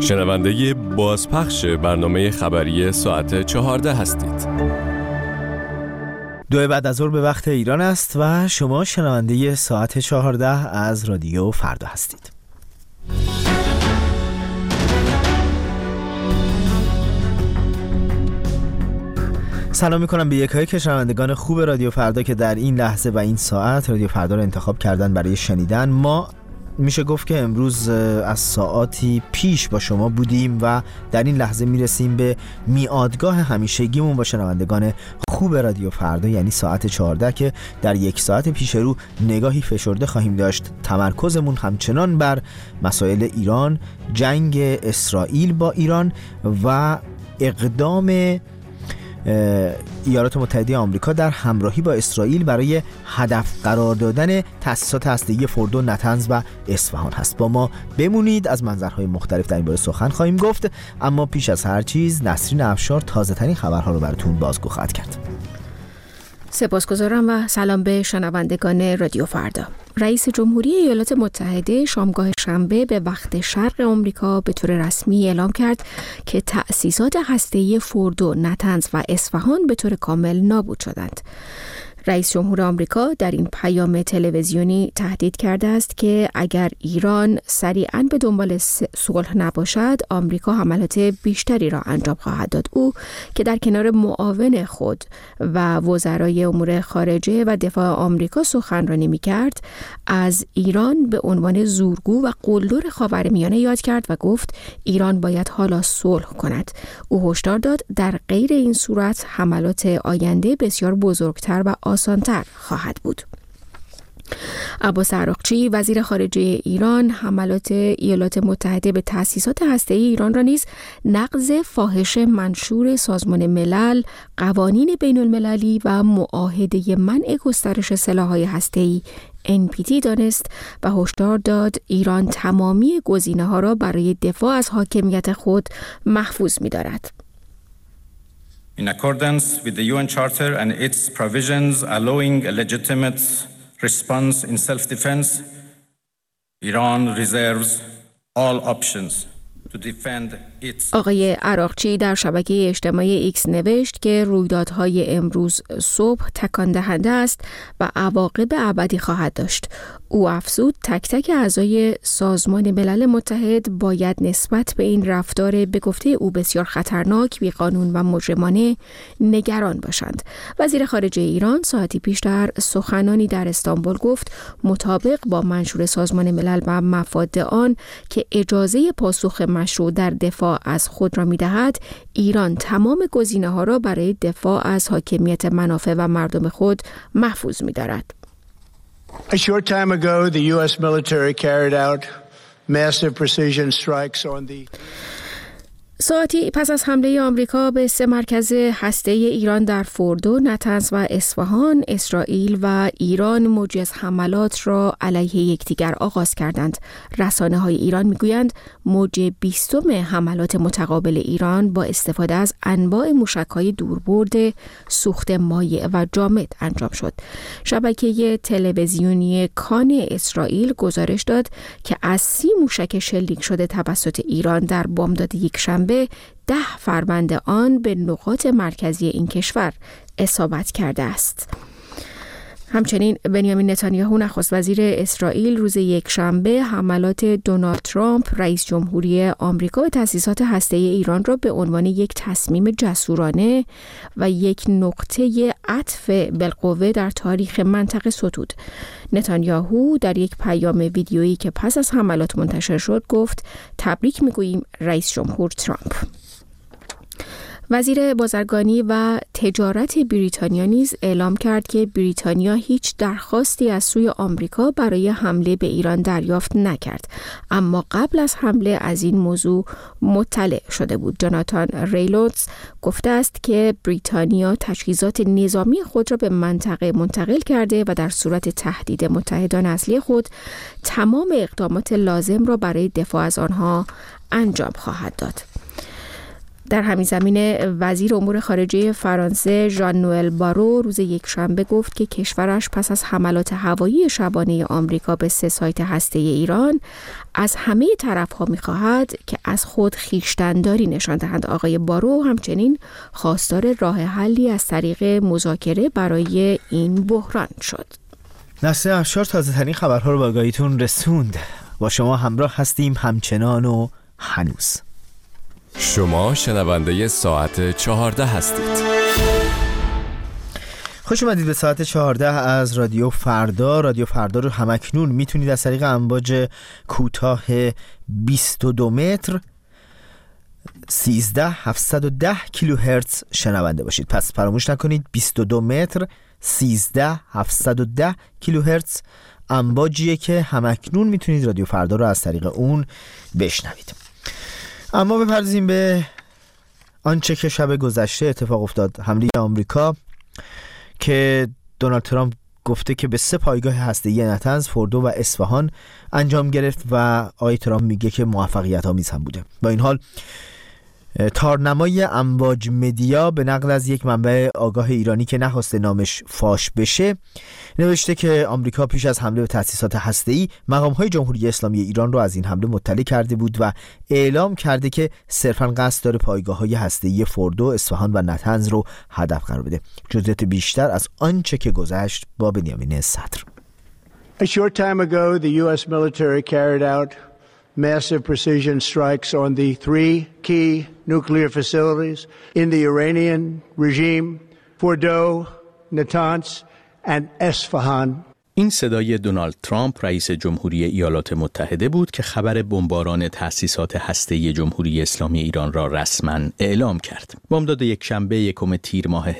شنونده بازپخش برنامه خبری ساعت 14 هستید. 2 بعد از ظهر به وقت ایران است و شما شنونده ساعت 14 از رادیو فردا هستید. سلام میکنم به یکایک شنوندگان خوب رادیو فردا که در این لحظه و این ساعت رادیو فردا رو انتخاب کردن برای شنیدن. ما میشه گفت که امروز از ساعاتی پیش با شما بودیم و در این لحظه میرسیم به میادگاه همیشگیمون با شنوندگان خوب رادیو فردا، یعنی ساعت 14 که در 1 ساعت پیش رو نگاهی فشرده خواهیم داشت. تمرکزمون همچنان بر مسائل ایران، جنگ اسرائیل با ایران و اقدام ایالات متحده آمریکا در همراهی با اسرائیل برای هدف قرار دادن تأسیسات هسته‌ای فردو، نتنز و اصفهان هست. با ما بمونید، از منظرهای مختلف در این باره سخن خواهیم گفت، اما پیش از هر چیز نسرین افشار تازه ترین خبرها رو براتون بازگو خواهد کرد. سپاسگزارم و سلام به شنوندگان رادیو فردا. رئیس جمهوری ایالات متحده شامگاه شنبه به وقت شرق آمریکا به طور رسمی اعلام کرد که تأسیسات هسته‌ای فردو، نتنز و اصفهان به طور کامل نابود شدند. رئیس جمهور آمریکا در این پیام تلویزیونی تهدید کرده است که اگر ایران سریعاً به دنبال صلح نباشد، آمریکا حملات بیشتری را انجام خواهد داد. او که در کنار معاون خود و وزرای امور خارجه و دفاع آمریکا سخنرانی می‌کرد، از ایران به عنوان زورگو و قلدر خاورمیانه یاد کرد و گفت ایران باید حالا صلح کند. او هشدار داد در غیر این صورت حملات آینده بسیار بزرگتر و آسانتر خواهد بود. عباس عراقچی وزیر خارجه ایران حملات ایالات متحده به تأسیسات هسته‌ای ایران را نیز نقض فاحش منشور سازمان ملل، قوانین بین المللی و معاهده منع گسترش سلاح‌های هسته‌ای NPT دانست و هشدار داد ایران تمامی گزینه‌ها را برای دفاع از حاکمیت خود محفوظ می‌دارد. In accordance with the UN Charter and its provisions allowing a legitimate response in self-defense, Iran reserves all options to defend its. آقای عراقچی در شبکه اجتماعی ایکس نوشت که رویدادهای امروز صبح تکان دهنده است و عواقب ابدی خواهد داشت. او افزود تک تک اعضای سازمان ملل متحد باید نسبت به این رفتار به گفته او بسیار خطرناک، بیقانون و مجرمانه نگران باشند. وزیر خارجه ایران ساعتی پیش در سخنانی در استانبول گفت مطابق با منشور سازمان ملل و مفاد آن که اجازه پاسخ مشروع در دفاع از خود را می‌دهد، ایران تمام گزینه‌ها را برای دفاع از حاکمیت منافع و مردم خود محفوظ می‌دارد. A short time ago, the U.S. military carried out massive precision strikes on the ساعتی پس از حمله آمریکا به 3 مرکز هسته‌ای ایران در فردو، نتنز و اصفهان، اسرائیل و ایران موجی از حملات را علیه یکدیگر آغاز کردند. رسانه‌های ایران می‌گویند موج 20م حملات متقابل ایران با استفاده از انواع موشک‌های دوربرد سوخت مایع و جامد انجام شد. شبکه تلویزیونی کان اسرائیل گزارش داد که از 30 موشک شلیک شده توسط ایران در بامداد یکشنبه 10 فروند آن به نقاط مرکزی این کشور اصابت کرده است. همچنین بنیامین نتانیاهو نخست وزیر اسرائیل روز یکشنبه حملات دونالد ترامپ رئیس جمهوری آمریکا به تأسیسات هسته‌ای ایران را به عنوان یک تصمیم جسورانه و یک نقطه عطف بالقوه در تاریخ منطقه ستود. نتانیاهو در یک پیام ویدیویی که پس از حملات منتشر شد گفت تبریک میگوییم رئیس جمهور ترامپ. وزیر بازرگانی و تجارت بریتانیا نیز اعلام کرد که بریتانیا هیچ درخواستی از سوی آمریکا برای حمله به ایران دریافت نکرد، اما قبل از حمله از این موضوع مطلع شده بود. جاناتان ریلوتز گفته است که بریتانیا تجهیزات نظامی خود را به منطقه منتقل کرده و در صورت تهدید متحدان اصلی خود تمام اقدامات لازم را برای دفاع از آنها انجام خواهد داد. در همین زمینه وزیر امور خارجه فرانسه ژان نوئل بارو روز یکشنبه گفت که کشورش پس از حملات هوایی شبانه آمریکا به 3 سایت هسته ایران از همه طرف‌ها می‌خواهد که از خود خویشتن‌داری نشان دهند. آقای بارو همچنین خواستار راه حلی از طریق مذاکره برای این بحران شد. نسرین افشار تازه‌ترین خبرها رو به آگاهیتون رسوند. با شما همراه هستیم همچنان و هنوز. شما شنونده ساعت 14 هستید. خوش اومدید به ساعت 14 از رادیو فردا. رادیو فردا رو همکنون میتونید از طریق امواج کوتاه 22 متر 13710 کیلوهرتز شنونده باشید. پس فراموش نکنید 22 متر 13710 کیلوهرتز امواجیه که همکنون میتونید رادیو فردا رو از طریق اون بشنوید. اما بپردازیم به آنچه که شب گذشته اتفاق افتاد. حمله آمریکا که دونالد ترامپ گفته که به 3 پایگاه هسته‌ای نتنز، فوردو و اصفهان انجام گرفت و آقای ترامپ میگه که موفقیت آمیز هم بوده. با این حال تارنمای امواج مدیا به نقل از یک منبع آگاه ایرانی که نخواسته نامش فاش بشه نوشته که آمریکا پیش از حمله به تأسیسات هسته‌ای مقام‌های جمهوری اسلامی ایران رو از این حمله مطلع کرده بود و اعلام کرده که صرفاً قصد داره پایگاه‌های هسته‌ای فوردو، اصفهان و نتنز رو هدف قرار بده. جزئیات بیشتر از آنچه که گذشت با بنیامین صدر. A short time ago, the U.S. military carried out massive precision strikes on the 3 key nuclear facilities in the Iranian regime, Fordo, Natanz, and Esfahan. این صدای دونالد ترامپ رئیس جمهوری ایالات متحده بود که خبر بمباران تأسیسات هسته‌ای جمهوری اسلامی ایران را رسما اعلام کرد. بامداد یکشنبه 1 تیر ماه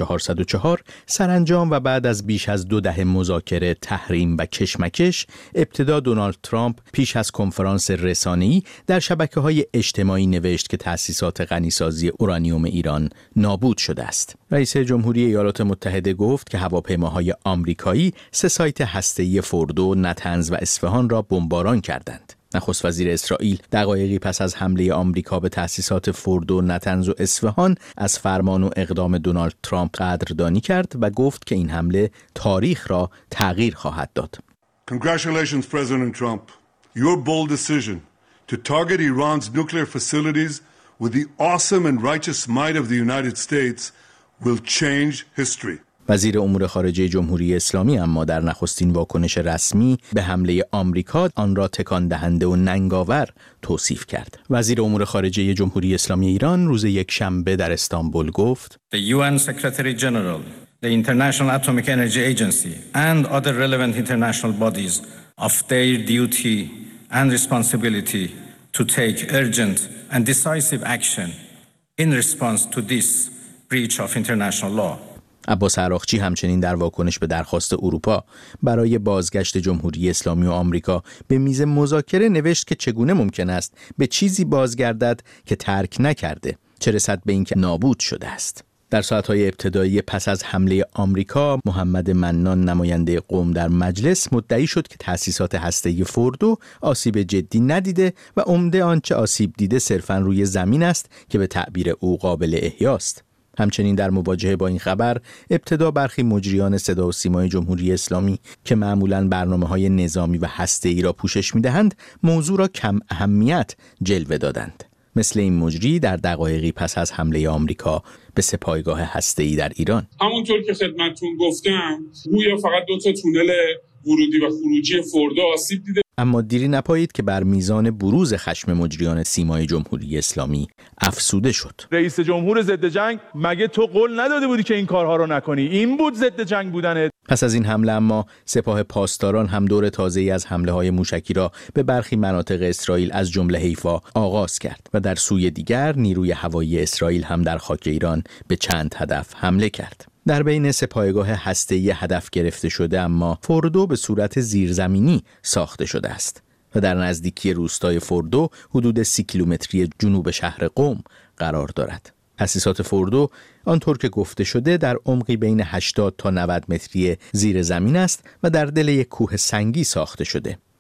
1404 سرانجام و بعد از بیش از 2 دهه مذاکره، تحریم و کشمکش، ابتدا دونالد ترامپ پیش از کنفرانس رسانه‌ای در شبکه‌های اجتماعی نوشت که تأسیسات غنیسازی اورانیوم ایران نابود شده است. رئیس جمهوری ایالات متحده گفت که هواپیماهای آمریکایی 3 سایت هسته‌ای فوردو، نتنز و اصفهان را بمباران کردند. نخست وزیر اسرائیل دقایقی پس از حمله آمریکا به تأسیسات فوردو، نتنز و اصفهان از فرمان و اقدام دونالد ترامپ قدردانی کرد و گفت که این حمله تاریخ را تغییر خواهد داد. Congratulations, President Trump. Your bold decision to target Iran's nuclear facilities with the awesome and righteous might of the United States will change history. وزیر امور خارجه جمهوری اسلامی اما در نخستین واکنش رسمی به حمله آمریکا آن را تکان دهنده و ننگاور توصیف کرد. وزیر امور خارجه جمهوری اسلامی ایران روز یکشنبه در استانبول گفت: The UN Secretary General, the International Atomic Energy Agency and other relevant international bodies of their duty and responsibility to take urgent and decisive action in response to this breach of international law. عباس عراقچی همچنین در واکنش به درخواست اروپا برای بازگشت جمهوری اسلامی و آمریکا به میز مذاکره نوشت که چگونه ممکن است به چیزی بازگردد که ترک نکرده، چه رسد به اینکه نابود شده است. در ساعت‌های ابتدایی پس از حمله آمریکا، محمد منان نماینده قم در مجلس مدعی شد که تأسیسات هسته‌ای فوردو آسیب جدی ندیده و عمده آنچه آسیب دیده صرفاً روی زمین است که به تعبیر او قابل احیاست. همچنین در مواجهه با این خبر، ابتدا برخی مجریان صدا و سیمای جمهوری اسلامی که معمولاً برنامه‌های نظامی و هسته‌ای را پوشش می‌دهند، موضوع را کم اهمیت جلوه دادند. مثل این مجری در دقایقی پس از حمله آمریکا به 3 پایگاه هسته‌ای در ایران. همونطور که خدمتتون گفتم، گویا فقط 2 تا تونل ورودی و خروجی فوردو آسیب دیده. اما دیری نپایید که بر میزان بروز خشم مجریان سیمای جمهوری اسلامی افسوده شد. رئیس جمهور ضد جنگ، مگه تو قول نداده بودی که این کارها رو نکنی؟ این بود ضد جنگ بودنت. پس از این حمله اما سپاه پاسداران هم دور تازه‌ای از حمله‌های موشکی را به برخی مناطق اسرائیل از جمله حیفا آغاز کرد و در سوی دیگر نیروی هوایی اسرائیل هم در خاک ایران به چند هدف حمله کرد. در بین 3 پایگاه هسته‌ای هدف گرفته شده اما فوردو به صورت زیرزمینی ساخته شده است و در نزدیکی روستای فوردو حدود 30 کیلومتری جنوب شهر قم قرار دارد. تأسیسات فوردو آنطور که گفته شده در عمقی بین 80 تا 90 متری زیر زمین است و در دل یک کوه سنگی ساخته شده.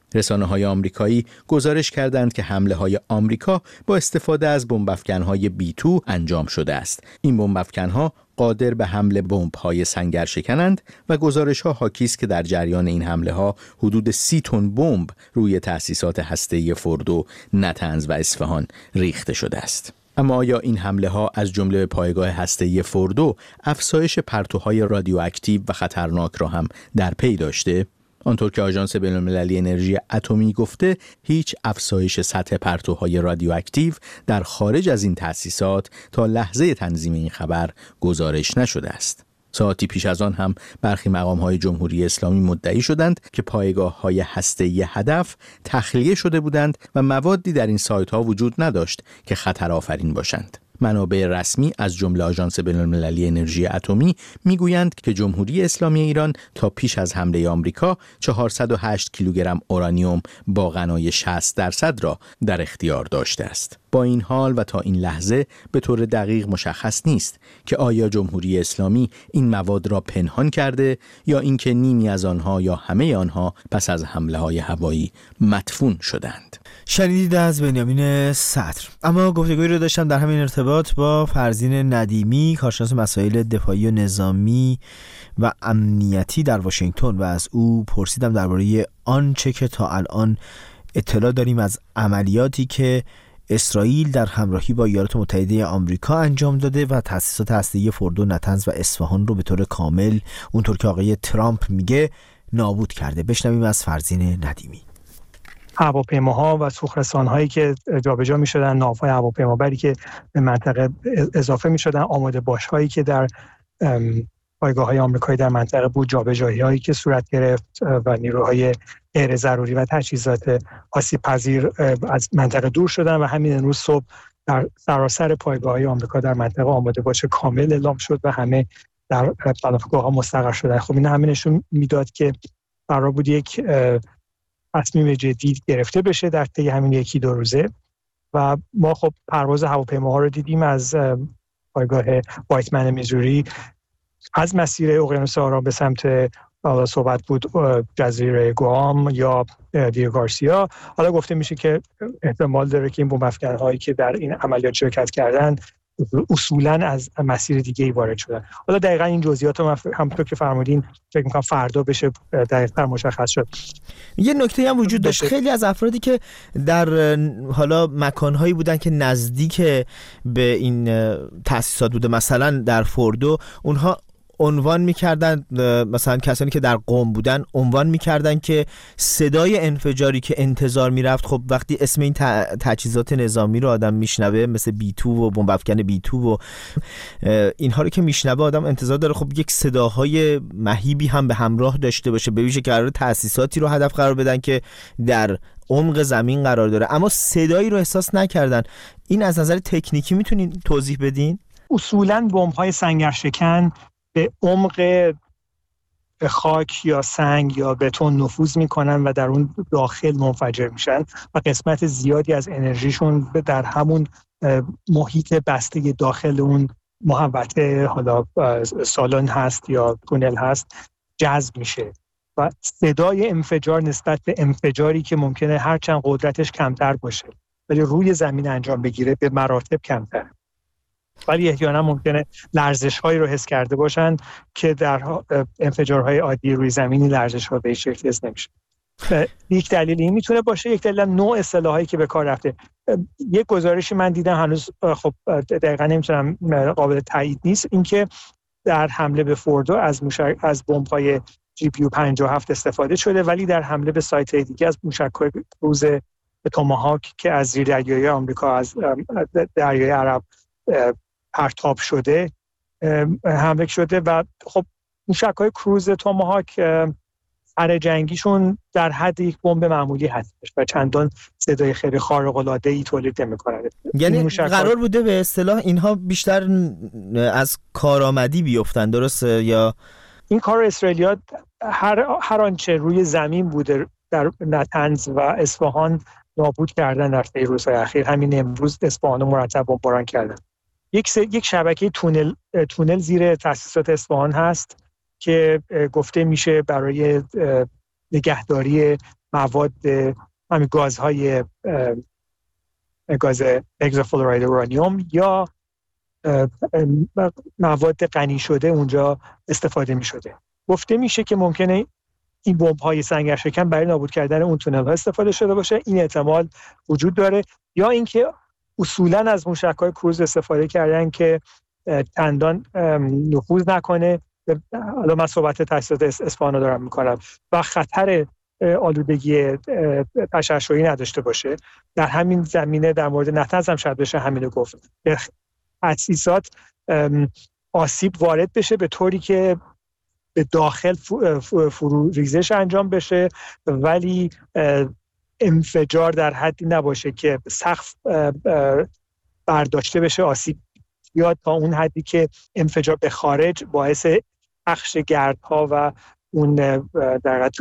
رسانه‌های آمریکایی گزارش کردند که حمله‌های آمریکا با استفاده از بمب‌افکن‌های B2 انجام شده است. این بمب‌افکن‌ها قادر به حمل بمب‌های سنگرشکنند و گزارش‌ها حاکی است که در جریان این حمله‌ها حدود 30 تن بمب روی تأسیسات هسته‌ای فوردو، نتنز و اصفهان ریخته شده است. اما آیا این حمله‌ها از جمله پایگاه هسته‌ای فوردو افزایش پرتوهای رادیواکتیو و خطرناک را هم در پی داشته؟ آنطور که آژانس بین‌المللی انرژی اتمی گفته، هیچ افزایش سطح پرتوهای رادیواکتیو در خارج از این تأسیسات تا لحظه تنظیم این خبر گزارش نشده است. ساعتی پیش از آن هم برخی مقام‌های جمهوری اسلامی مدعی شدند که پایگاه‌های هسته‌ای هدف تخلیه شده بودند و موادی در این سایت‌ها وجود نداشت که خطر آفرین باشند. منابع رسمی از جمله آژانس بین‌المللی انرژی اتمی میگویند که جمهوری اسلامی ایران تا پیش از حمله آمریکا 408 کیلوگرم اورانیوم با غنای 60% را در اختیار داشته است. با این حال و تا این لحظه به طور دقیق مشخص نیست که آیا جمهوری اسلامی این مواد را پنهان کرده یا اینکه نیمی از آنها یا همه آنها پس از حمله‌های هوایی مدفون شدند. شنیدید از بنیامین صدر. اما گفتگویی رو داشتم در همین ارتباط با فرزین ندیمی، کارشناس مسائل دفاعی و نظامی و امنیتی در واشنگتن و از او پرسیدم درباره آنچه که تا الان اطلاع داریم از عملیاتی که اسرائیل در همراهی با ایالات متحده آمریکا انجام داده و تأسیسات هسته‌ای فوردو، نتنز و اصفهان رو به طور کامل اونطور که آقای ترامپ میگه نابود کرده. بشنویم از فرزین ندیمی. هواپیماها و سوخرسان‌هایی که جابجا می‌شدن، ناوهای هواپیمابری که به منطقه اضافه می‌شدن، آماده باش‌هایی که در پایگاه‌های آمریکایی در منطقه بود، جابجایی‌هایی که صورت گرفت و نیروهای غیر ضروری و تجهیزات آسیب‌پذیر از منطقه دور شدن و همین امروز صبح در سراسر پایگاه‌های آمریکا در منطقه آماده باش کامل اعلام شد و همه در پناهگاه‌ها مستقر شدن. خب این همه نشون میداد که قرار بود یک تصمیم جدی گرفته بشه در طی همین یکی دو روزه و ما خب پرواز هواپیماها رو دیدیم از پایگاه وایتمن میزوری از مسیر اقیانوس آرام به سمت حالا صحبت بود جزیره گوام یا دیو گارسیا. حالا گفته میشه که احتمال داره که این بمب افکن‌هایی که در این عملیات شرکت کردن اصولاً از مسیر دیگه‌ای وارد شدن. حالا دقیقاً این جزئیات رو همونطور که فرمودین فکر می‌کنم فردا بشه دقیق‌تر مشخص شد. یه نکته هم وجود داشت، خیلی از افرادی که در حالا مکان‌هایی بودن که نزدیک به این تأسیسات بوده، مثلا در فوردو، اونها عنوان می‌کردن، مثلا کسانی که در قم بودن عنوان می‌کردن که صدای انفجاری که انتظار می‌رفت، خب وقتی اسم این تجهیزات نظامی رو آدم میشنوه مثل B2 و بمب افکن B2 و اینها رو که میشنوه آدم انتظار داره خب یک صداهای مهیبی هم به همراه داشته باشه، به ویژه که قرار تأسیساتی رو هدف قرار بدن که در عمق زمین قرار داره، اما صدایی رو احساس نکردن. این از نظر تکنیکی میتونین توضیح بدین؟ اصولاً بمب‌های سنگرشکن به عمق خاک یا سنگ یا بتون نفوذ میکنن و در اون داخل منفجر میشن و قسمت زیادی از انرژیشون در همون محیط بسته داخل اون محوطه، حالا سالن هست یا تونل هست، جذب میشه و صدای انفجار نسبت به انفجاری که ممکنه هرچند قدرتش کمتر باشه ولی روی زمین انجام بگیره به مراتب کمتر، ولی احیانا ممکنه لرزش‌هایی رو حس کرده باشن که در انفجارهای عادی روی زمینی لرزش‌ها به شکل حس نمیشه. یک دلیل این میتونه باشه، یک دلیل نوع سلاحایی که به کار رفته. یک گزارشی من دیدم، هنوز خب دقیقاً نمیتونم، قابل تایید نیست، اینکه در حمله به فوردو از بمب‌های GPU 57 استفاده شده، ولی در حمله به سایت دیگه از موشک‌های کروز توماهاک که از زیردریایی آمریکا از دریای عرب پرتاب شده حمله شده و خب موشک‌های کروز توماهاک سر جنگیشون در حد یک بمب معمولی هستش و چندان صدای خیلی خارق‌العاده‌ای تولید نمی‌کنه. یعنی قرار بوده به اصطلاح اینها بیشتر از کارآمدی بیفتن، درسته؟ یا این کار اسرائیلیا هر آنچه روی زمین بوده در نتنز و اصفهان نابود کردن در طی روزهای اخیر. همین امروز اصفهان رو مرتب بمباران کردن. یک شبکه تونل زیر تأسیسات اصفهان هست که گفته میشه برای نگهداری مواد همین گازهای گاز هگزافلوراید اورانیوم یا مواد غنی شده اونجا استفاده می شده. گفته میشه که ممکنه این بمب‌های سنگرشکن برای نابود کردن اون تونل‌ها استفاده شده باشه. این احتمال وجود داره، یا اینکه اصولاً از موشک‌های کروز استفاده کردن که چندان نفوذ نکنه. حالا من صحبت تاسیسات اصفهان رو دارم میکنم و خطر آلودگی تشعشعی نداشته باشه. در همین زمینه در مورد نطنز هم شاید بشه همینو گفت. تاسیسات آسیب وارد بشه به طوری که به داخل فرو ریزش انجام بشه، ولی انفجار در حدی نباشه که سقف برداشته بشه، آسیب یا تا اون حدی که انفجار به خارج باعث پخش گردها و اون در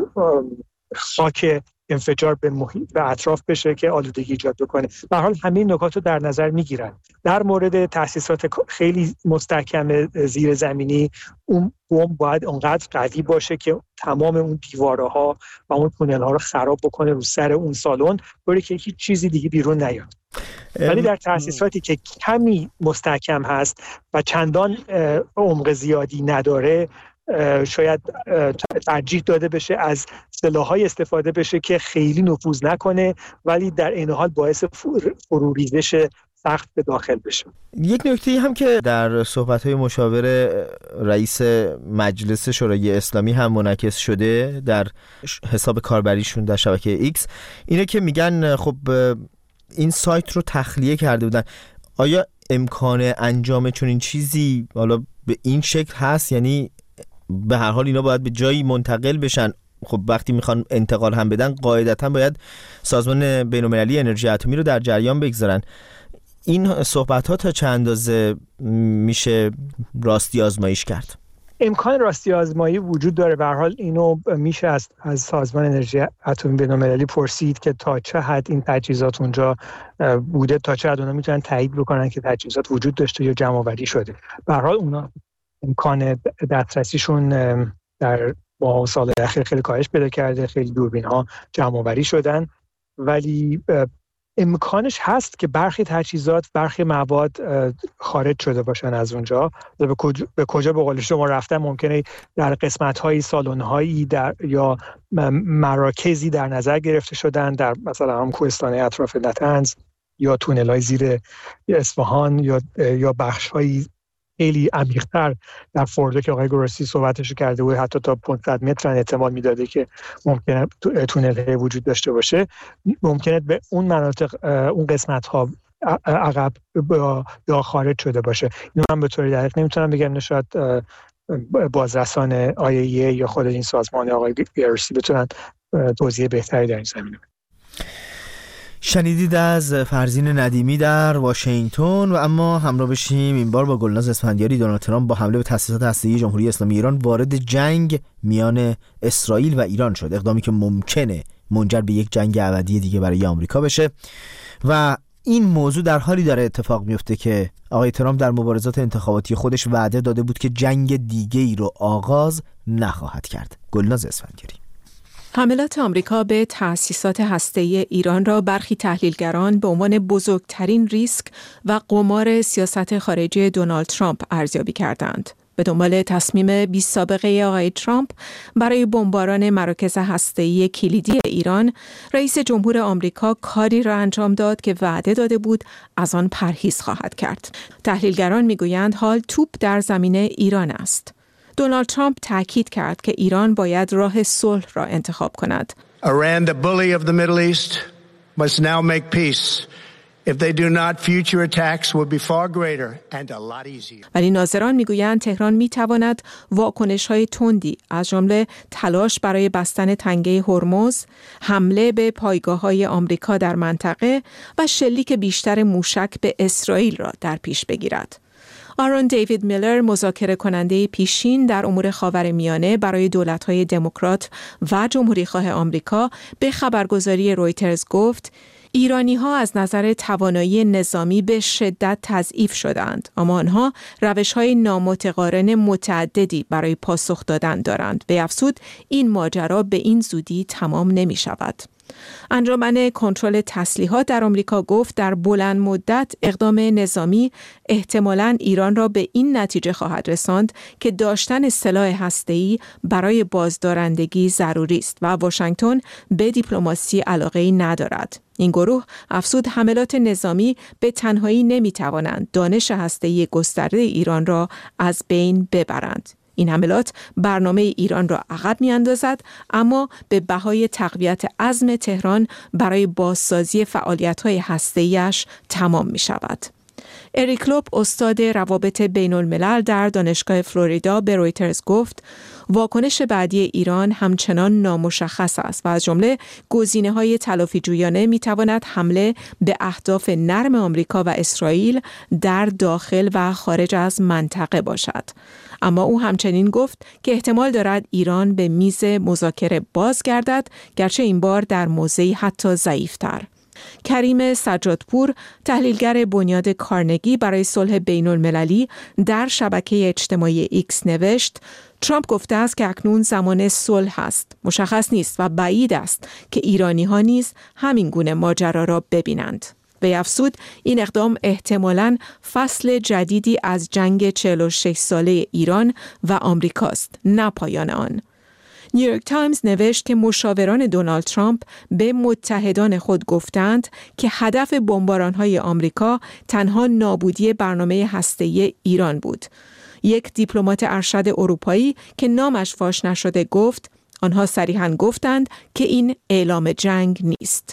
خاک انفجار به محیط و اطراف بشه که آلودگی ایجاد بکنه. به هر حال همین نکات رو در نظر میگیرن. در مورد تاسیسات خیلی مستحکم زیرزمینی، اون بمب باید اونقدر قوی باشه که تمام اون دیوارها و اون تونل ها رو خراب بکنه رو سر اون سالن، طوری که هیچ چیزی دیگه بیرون نیاد. ولی در تاسیساتی که کمی مستحکم هست و چندان عمق زیادی نداره، شاید ترجیح داده بشه از سلاح‌های استفاده بشه که خیلی نفوذ نکنه ولی در این حال باعث فروریزش سخت به داخل بشه. یک نکته هم که در صحبت‌های مشاور رئیس مجلس شورای اسلامی هم منعکس شده در حساب کاربریشون در شبکه ایکس، اینه که میگن خب این سایت رو تخلیه کرده بودن. آیا امکان انجام چنین چیزی حالا به این شکل هست؟ یعنی به هر حال اینا باید به جایی منتقل بشن. خب وقتی میخوان انتقال هم بدن قاعدتا باید سازمان بین‌المللی انرژی اتمی رو در جریان بگذارن. این صحبت ها تا چه اندازه میشه راستی آزمایش کرد؟ امکان راستی آزمایی وجود داره. به هر حال اینو میشه از سازمان انرژی اتمی بین‌المللی پرسید که تا چه حد این تجهیزات اونجا بوده، تا چه حد اونا میتونن تایید بکنن که تجهیزات وجود داشته یا جمع‌آوری شده. به هر حال اونا امکان دسترسیشون در با سال اخیر خیلی کاهش پیدا کرده، خیلی دوربین‌ها جمع‌آوری شدن، ولی امکانش هست که برخی تجهیزات، برخی مواد خارج شده باشن از اونجا. به کجا به قول شما رفتن؟ ممکنه در قسمت‌های سالن‌هایی یا مراکزی در نظر گرفته شدن، در مثلا هم کوهستان اطراف نطنز یا تونل‌های زیر اصفهان یا بخش‌های خیلی عمیق‌تر در فوردو که آقای گروسی صحبتشو کرده بود، حتی تا 500 متر احتمال میداده که ممکنه تونل وجود داشته باشه. ممکنه به اون مناطق، اون قسمت‌ها عقب یا خارج شده باشه. اینو من به طور دقیق نمیتونم بگم، شاید بازرسان آی‌ای یا خود این سازمان آقای گروسی بتونن توضیح بهتری در این زمینه. شنیدید از فرزین ندیمی در واشنگتن. و اما همراه بشیم این بار با گلناز اسفندیاری. دونالد ترامپ با حمله به تأسیسات هسته‌ای جمهوری اسلامی ایران وارد جنگ میان اسرائیل و ایران شد، اقدامی که ممکنه منجر به یک جنگ ابدی دیگه برای آمریکا بشه. و این موضوع در حالی داره اتفاق میفته که آقای ترامپ در مبارزات انتخاباتی خودش وعده داده بود که جنگ دیگه‌ای رو آغاز نخواهد کرد. گلناز اسفندیاری. حملات آمریکا به تأسیسات هسته‌ای ایران را برخی تحلیلگران به عنوان بزرگترین ریسک و قمار سیاست خارجی دونالد ترامپ ارزیابی کردند. به دنبال تصمیم بی‌سابقه آقای ترامپ برای بمباران مراکز هسته‌ای کلیدی ایران، رئیس جمهور آمریکا کاری را انجام داد که وعده داده بود از آن پرهیز خواهد کرد. تحلیلگران می‌گویند حال توپ در زمین ایران است. دونالد ترامپ تاکید کرد که ایران باید راه صلح را انتخاب کند. Iran, the bully of the Middle East, must now make peace. If they do not, future attacks will be far greater and a lot easier. ولی ناظران میگویند تهران میتواند واکنش‌های تندی از جمله تلاش برای بستن تنگه هرمز، حمله به پایگاه‌های آمریکا در منطقه و شلیک بیشتر موشک به اسرائیل را در پیش بگیرد. آرون دیوید میلر، مذاکره کننده پیشین در امور خاورمیانه برای دولت‌های دموکرات و جمهوری‌خواه آمریکا، به خبرگزاری رویترز گفت ایرانی‌ها از نظر توانایی نظامی به شدت تضعیف شدند، اما آنها روش‌های نامتقارن متعددی برای پاسخ دادن دارند. به افزود این ماجرا به این زودی تمام نمی‌شود. انجمن کنترل تسلیحات در آمریکا گفت در بلند مدت اقدام نظامی احتمالاً ایران را به این نتیجه خواهد رساند که داشتن سلاح هسته‌ای برای بازدارندگی ضروری است و واشنگتن به دیپلماسی علاقه‌ای ندارد. این گروه افزود حملات نظامی به تنهایی نمی‌توانند دانش هسته‌ای گسترده ایران را از بین ببرند. این حملات برنامه ایران را عقب می‌اندازد، اما به بهای تقویت عزم تهران برای بازسازی فعالیت‌های هسته‌ای‌اش تمام می‌شود. اریک لوب استاد روابط بین الملل در دانشگاه فلوریدا به رویترز گفت واکنش بعدی ایران همچنان نامشخص است و از جمله گزینه‌های تلافی‌جویانه می‌تواند حمله به اهداف نرم آمریکا و اسرائیل در داخل و خارج از منطقه باشد. اما او همچنین گفت که احتمال دارد ایران به میز مذاکره بازگردد، گرچه این بار در موضعی حتی ضعیف‌تر. کریم سجادپور، تحلیلگر بنیاد کارنگی برای صلح بین المللی، در شبکه اجتماعی ایکس نوشت ترامپ گفته است که اکنون زمان صلح است. مشخص نیست و بعید است که ایرانی‌ها نیز همین گونه ماجرا را ببینند. وی افزود این اقدام احتمالاً فصل جدیدی از جنگ 46 ساله ایران و آمریکاست، نه پایان آن. نیویورک تایمز نوشت که مشاوران دونالد ترامپ به متحدان خود گفتند که هدف بمباران‌های آمریکا تنها نابودی برنامه هسته‌ای ایران بود. یک دیپلمات ارشد اروپایی که نامش فاش نشده گفت آنها صریحاً گفتند که این اعلام جنگ نیست.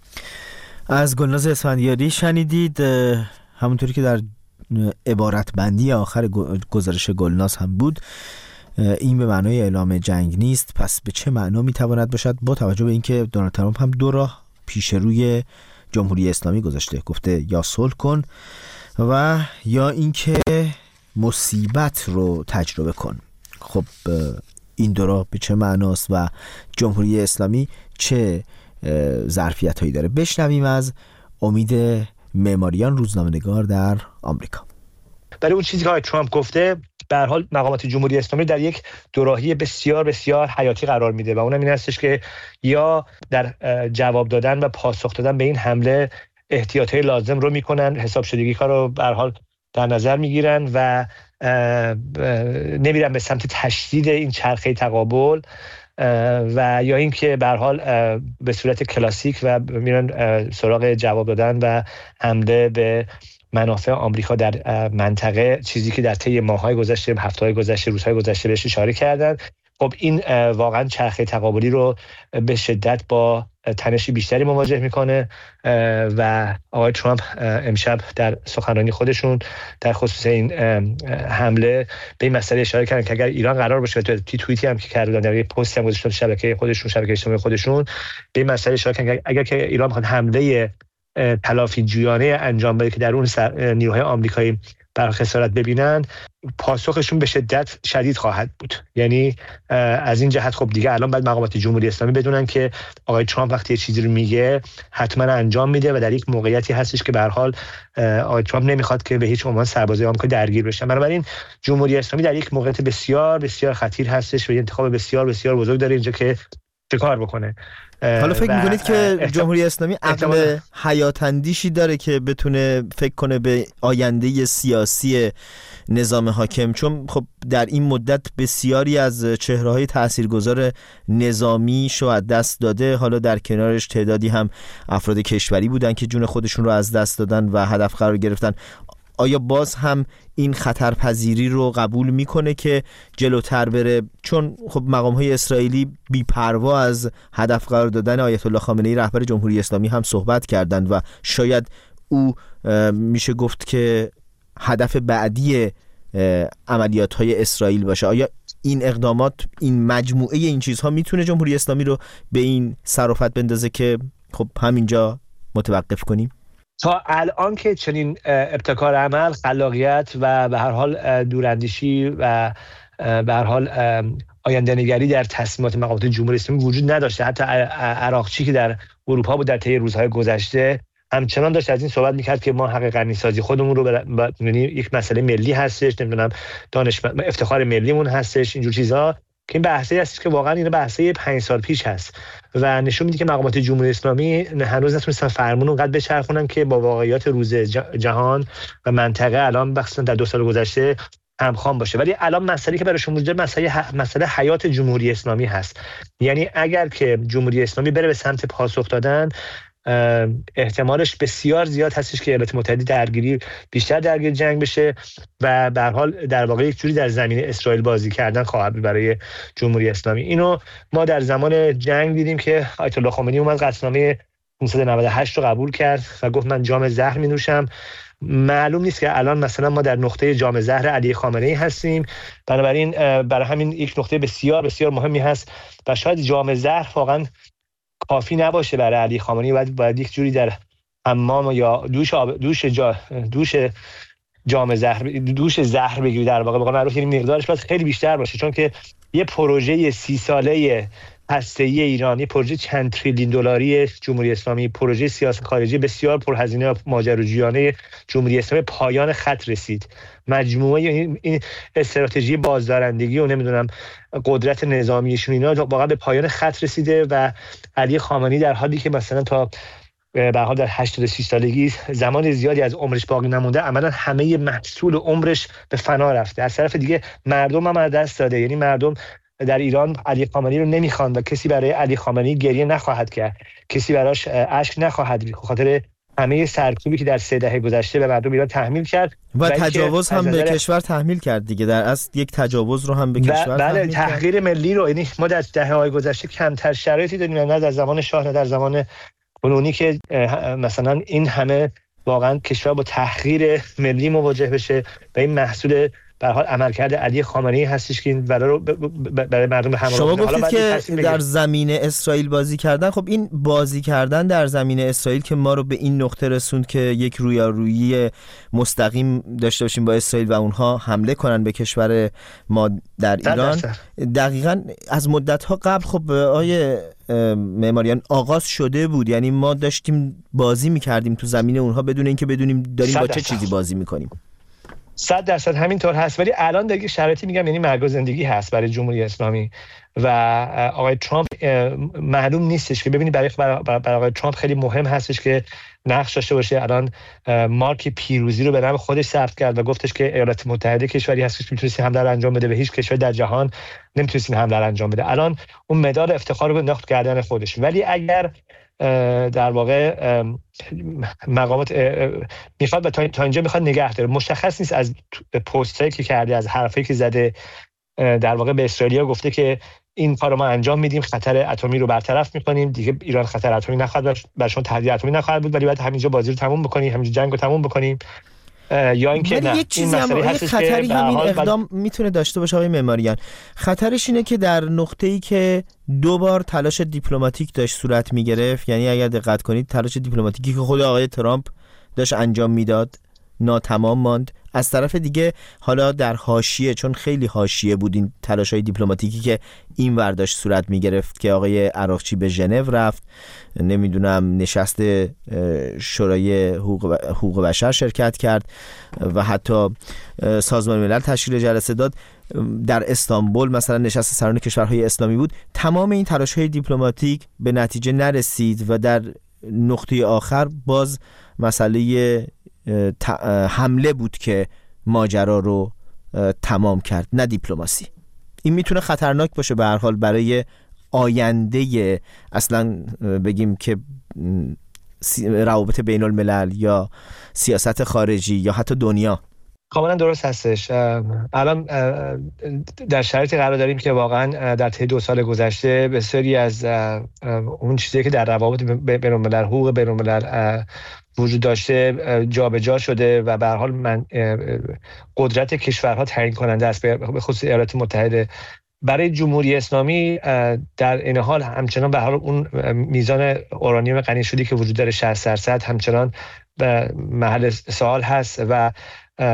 از گلناز اسفندیاری شنیدید. همونطوری که در عبارت بندی آخر گزارش گلناز هم بود، این به معنای اعلام جنگ نیست. پس به چه معنا میتواند باشد؟ با توجه به اینکه دونالد ترامپ هم دو راه پیش روی جمهوری اسلامی گذاشته، گفته یا صلح کن و یا اینکه مصیبت رو تجربه کن. خب این دو راه به چه معناست و جمهوری اسلامی چه ظرفیت هایی داره؟ بشنویم از امید معماریان، روزنامه‌نگار در آمریکا. برای اون چیزی که آقای ترامپ گفته، به هر حال مقامات جمهوری اسلامی در یک دوراهی بسیار بسیار حیاتی قرار میده و اونم این هستش که یا در جواب دادن و پاسخ دادن به این حمله احتیاطات لازم رو میکنن، حساب شدگی کار رو به هر حال در نظر میگیرن و نمیرن به سمت تشدید این چرخه تقابل و یا اینکه به هر حال به صورت کلاسیک و میرن سراغ جواب دادن و حمله به منافع آمریکا در منطقه، چیزی که در طی ماه‌های گذشته، هفته‌های گذشته، روزهای گذشته بهش اشاره کردن. خب این واقعا چرخه تقابلی رو به شدت با تنش بیشتری مواجه میکنه و آقای ترامپ امشب در سخنرانی خودشون در خصوص این حمله به این مسئله اشاره کردن که اگر ایران قرار باشه، تو توییتی هم که کردن، در یک پستی هم گذاشتن شبکه خودشون، شبکه اجتماعی خودشون، به این مسئله اشاره کردن اگر که ایران بخواد حمله تلافی جویانه انجام بده که در اون نیروهای آمریکایی بر خسارت ببینن، پاسخشون به شدت شدید خواهد بود. یعنی از این جهت خب دیگه الان باید مقامات جمهوری اسلامی بدونن که آقای ترامپ وقتی یه چیزی رو میگه حتما انجام میده و در یک موقعیتی هستش که به هر حال آقای ترامپ نمیخواد که به هیچ عنوان سربازای آمریکا درگیر بشن. بنابراین جمهوری اسلامی در یک موقعیت بسیار بسیار خطیر هستش و یه انتخاب بسیار بسیار بزرگ داره اینجا که چه کار بکنه. حالا فکر میکنید که جمهوری اسلامی عقل حیات‌اندیشی داره که بتونه فکر کنه به آینده سیاسی نظام حاکم؟ چون خب در این مدت بسیاری از چهره‌های تاثیرگذار نظامی شو از دست داده، حالا در کنارش تعدادی هم افراد کشوری بودن که جون خودشون رو از دست دادن و هدف قرار گرفتن. آیا باز هم این خطرپذیری رو قبول میکنه که جلوتر بره؟ چون خب مقام‌های اسرائیلی بی‌پروا از هدف قرار دادن آیت الله خامنه‌ای رهبر جمهوری اسلامی هم صحبت کردند و شاید او میشه گفت که هدف بعدی عملیات‌های اسرائیل باشه. آیا این اقدامات، این مجموعه این چیزها میتونه جمهوری اسلامی رو به این صرافت بندازه که خب همینجا متوقف کنیم؟ تا الان که چنین ابتکار عمل، خلاقیت و به هر حال دوراندیشی و به هر حال آینده نگری در تصمیمات مقامات جمهوری اسلامی وجود نداشته. حتی عراقچی که در اروپا بود در طی روزهای گذشته، همچنان داشت از این صحبت میکرد که ما حق غنیسازی خودمون رو یعنی یک مسئله ملی هستش، نمیدونم افتخار ملیمون هستش، اینجور چیزا، که این بحثی هست که واقعا این بحثی 5 سال پیش هست و نشون میده که مقامات جمهوری اسلامی هنوز نتونستن فرمون اونقدر بچرخونن که با واقعیات روز جهان و منطقه الان بخصوصا در 2 سال گذشته همخوان باشه. ولی الان مسئله که براشون وجود مسئله حیات جمهوری اسلامی هست. یعنی اگر که جمهوری اسلامی بره به سمت پاسخ دادن، احتمالش بسیار زیاد هستش که ایالات متحده بیشتر درگیر جنگ بشه و به هر حال در واقع یک جوری در زمین اسرائیل بازی کردن خواهد بود برای جمهوری اسلامی. اینو ما در زمان جنگ دیدیم که آیت الله خامنه‌ای اومد قطعنامه 598 رو قبول کرد و گفت من جام زهر می نوشم. معلوم نیست که الان مثلا ما در نقطه جام زهر علی خامنه‌ای هستیم، بنابراین برای همین یک نقطه بسیار بسیار مهمی هست و شاید جام زهر واقعا کافی نباشه برای علی خامنه‌ای، باید یک جوری در حمام یا دوش جام زهر دوش زهر بگیری، در واقع بقول معروف، یعنی مقدارش باید خیلی بیشتر باشه، چون که یه پروژه 30 ساله هسته‌ای ایران، یه پروژه چند تریلیون دلاری جمهوری اسلامی، پروژه سیاست خارجی بسیار پرهزینه و ماجراجویانه جمهوری اسلامی پایان خط رسید. مجموعه این استراتژی بازدارندگی و نمیدونم قدرت نظامیشون اینا واقعا به پایان خط رسیده و علی خامنه‌ای در حالی که مثلا تا به هر حال در 83 سالگی زمان زیادی از عمرش باقی نمونده، عملا همه محصول عمرش به فنا رفته. از طرف دیگه مردم هم از دست داده، یعنی مردم در ایران علی خامنه‌ای رو نمیخوان و کسی برای علی خامنه‌ای گریه نخواهد کرد، کسی براش اشک نخواهد ریخت، خاطر همه سرکوبی که در 3 دهه گذشته به مردم ایران تحمیل کرد و تجاوز هم به کشور تحمیل کرد دیگه، در اصل یک تجاوز رو هم به کشور بله تحقیر ملی رو، یعنی ما در دهه‌های گذشته کمتر شرایطی داریم، نه در زمان شاه نه در زمان کنونی که مثلا این همه واقعا کشور با تحقیر ملی مواجه بشه و این محصول به هر حال عملکرد علی خامنه‌ای هستش که این برای مردم به همراه. شما گفتید که در زمین اسرائیل بازی کردن. خب این بازی کردن در زمین اسرائیل که ما رو به این نقطه رسوند که یک رویارویی مستقیم داشته باشیم با اسرائیل و اونها حمله کنن به کشور ما در ایران، دقیقاً از مدت‌ها قبل خب آیه معماریان آغاز شده بود. یعنی ما داشتیم بازی می‌کردیم تو زمین اونها بدون اینکه بدونیم داریم با چه چیزی بازی می‌کنیم. 100% همینطور هست، ولی الان دیگه شرایطی میگم یعنی مرگ و زندگی هست برای جمهوری اسلامی و آقای ترامپ معلوم نیستش که ببینید برای آقای ترامپ خیلی مهم هستش که نقش داشته باشه. الان مارک پیروزی رو به نام خودش ثبت کرد و گفتش که ایالات متحده کشوری هست که میتونست حمله رو انجام بده، به هیچ کشوری در جهان نمیتونست این حمله رو انجام بده. الان اون مدال افتخار رو انداخت گردن خودش. ولی اگر در واقع مقامات میخواد و تا اینجا میخواد نگه داره، مشخص نیست از پستایی که کرده، از حرفایی که زده، در واقع به اسرائیلیا گفته که این کارو ما انجام میدیم، خطر اتمی رو برطرف میکنیم، دیگه ایران خطر اتمی نخواهد، برشون تهدید اتمی نخواهد بود، ولی باید همینجا بازی رو تموم بکنیم، همینجا جنگ رو تموم بکنیم. یا اینکه نه، یک چیزی هم خطری همین اقدام میتونه داشته باشه آقای معماریان. خطرش اینه که در نقطه‌ای که 2 بار تلاش دیپلماتیک داشت صورت میگرفت، یعنی اگر دقت کنید تلاش دیپلماتیکی که خود آقای ترامپ داشت انجام میداد ناتمام ماند. از طرف دیگه حالا در حاشیه، چون خیلی حاشیه بود این تلاش‌های دیپلماتیکی که این ور داشت صورت میگرفت که آقای عراقچی به ژنو رفت، نمیدونم نشست شورای حقوق بشر شرکت کرد و حتی سازمان ملل تشکیل جلسه داد، در استانبول مثلا نشست سران کشورهای اسلامی بود. تمام این تلاش‌های دیپلماتیک به نتیجه نرسید و در نقطه آخر باز مسئله حمله بود که ماجرا رو تمام کرد، نه دیپلماسی. این میتونه خطرناک باشه به هر حال برای آینده اصلا بگیم که روابط بین الملل یا سیاست خارجی یا حتی دنیا. کاملا درست هستش. الان در شرایطی قرار داریم که واقعا در طی 2 سال گذشته بسیاری از اون چیزی که در روابط بین الملل، حقوق بین الملل وجود داشته جابجا شده و به هر حال قدرت کشورها تعیین کننده است، به خصوص ایالات متحده. برای جمهوری اسلامی در این حال همچنان به هر حال اون میزان اورانیوم غنی شدی که وجود داره 60% همچنان به محل سوال هست و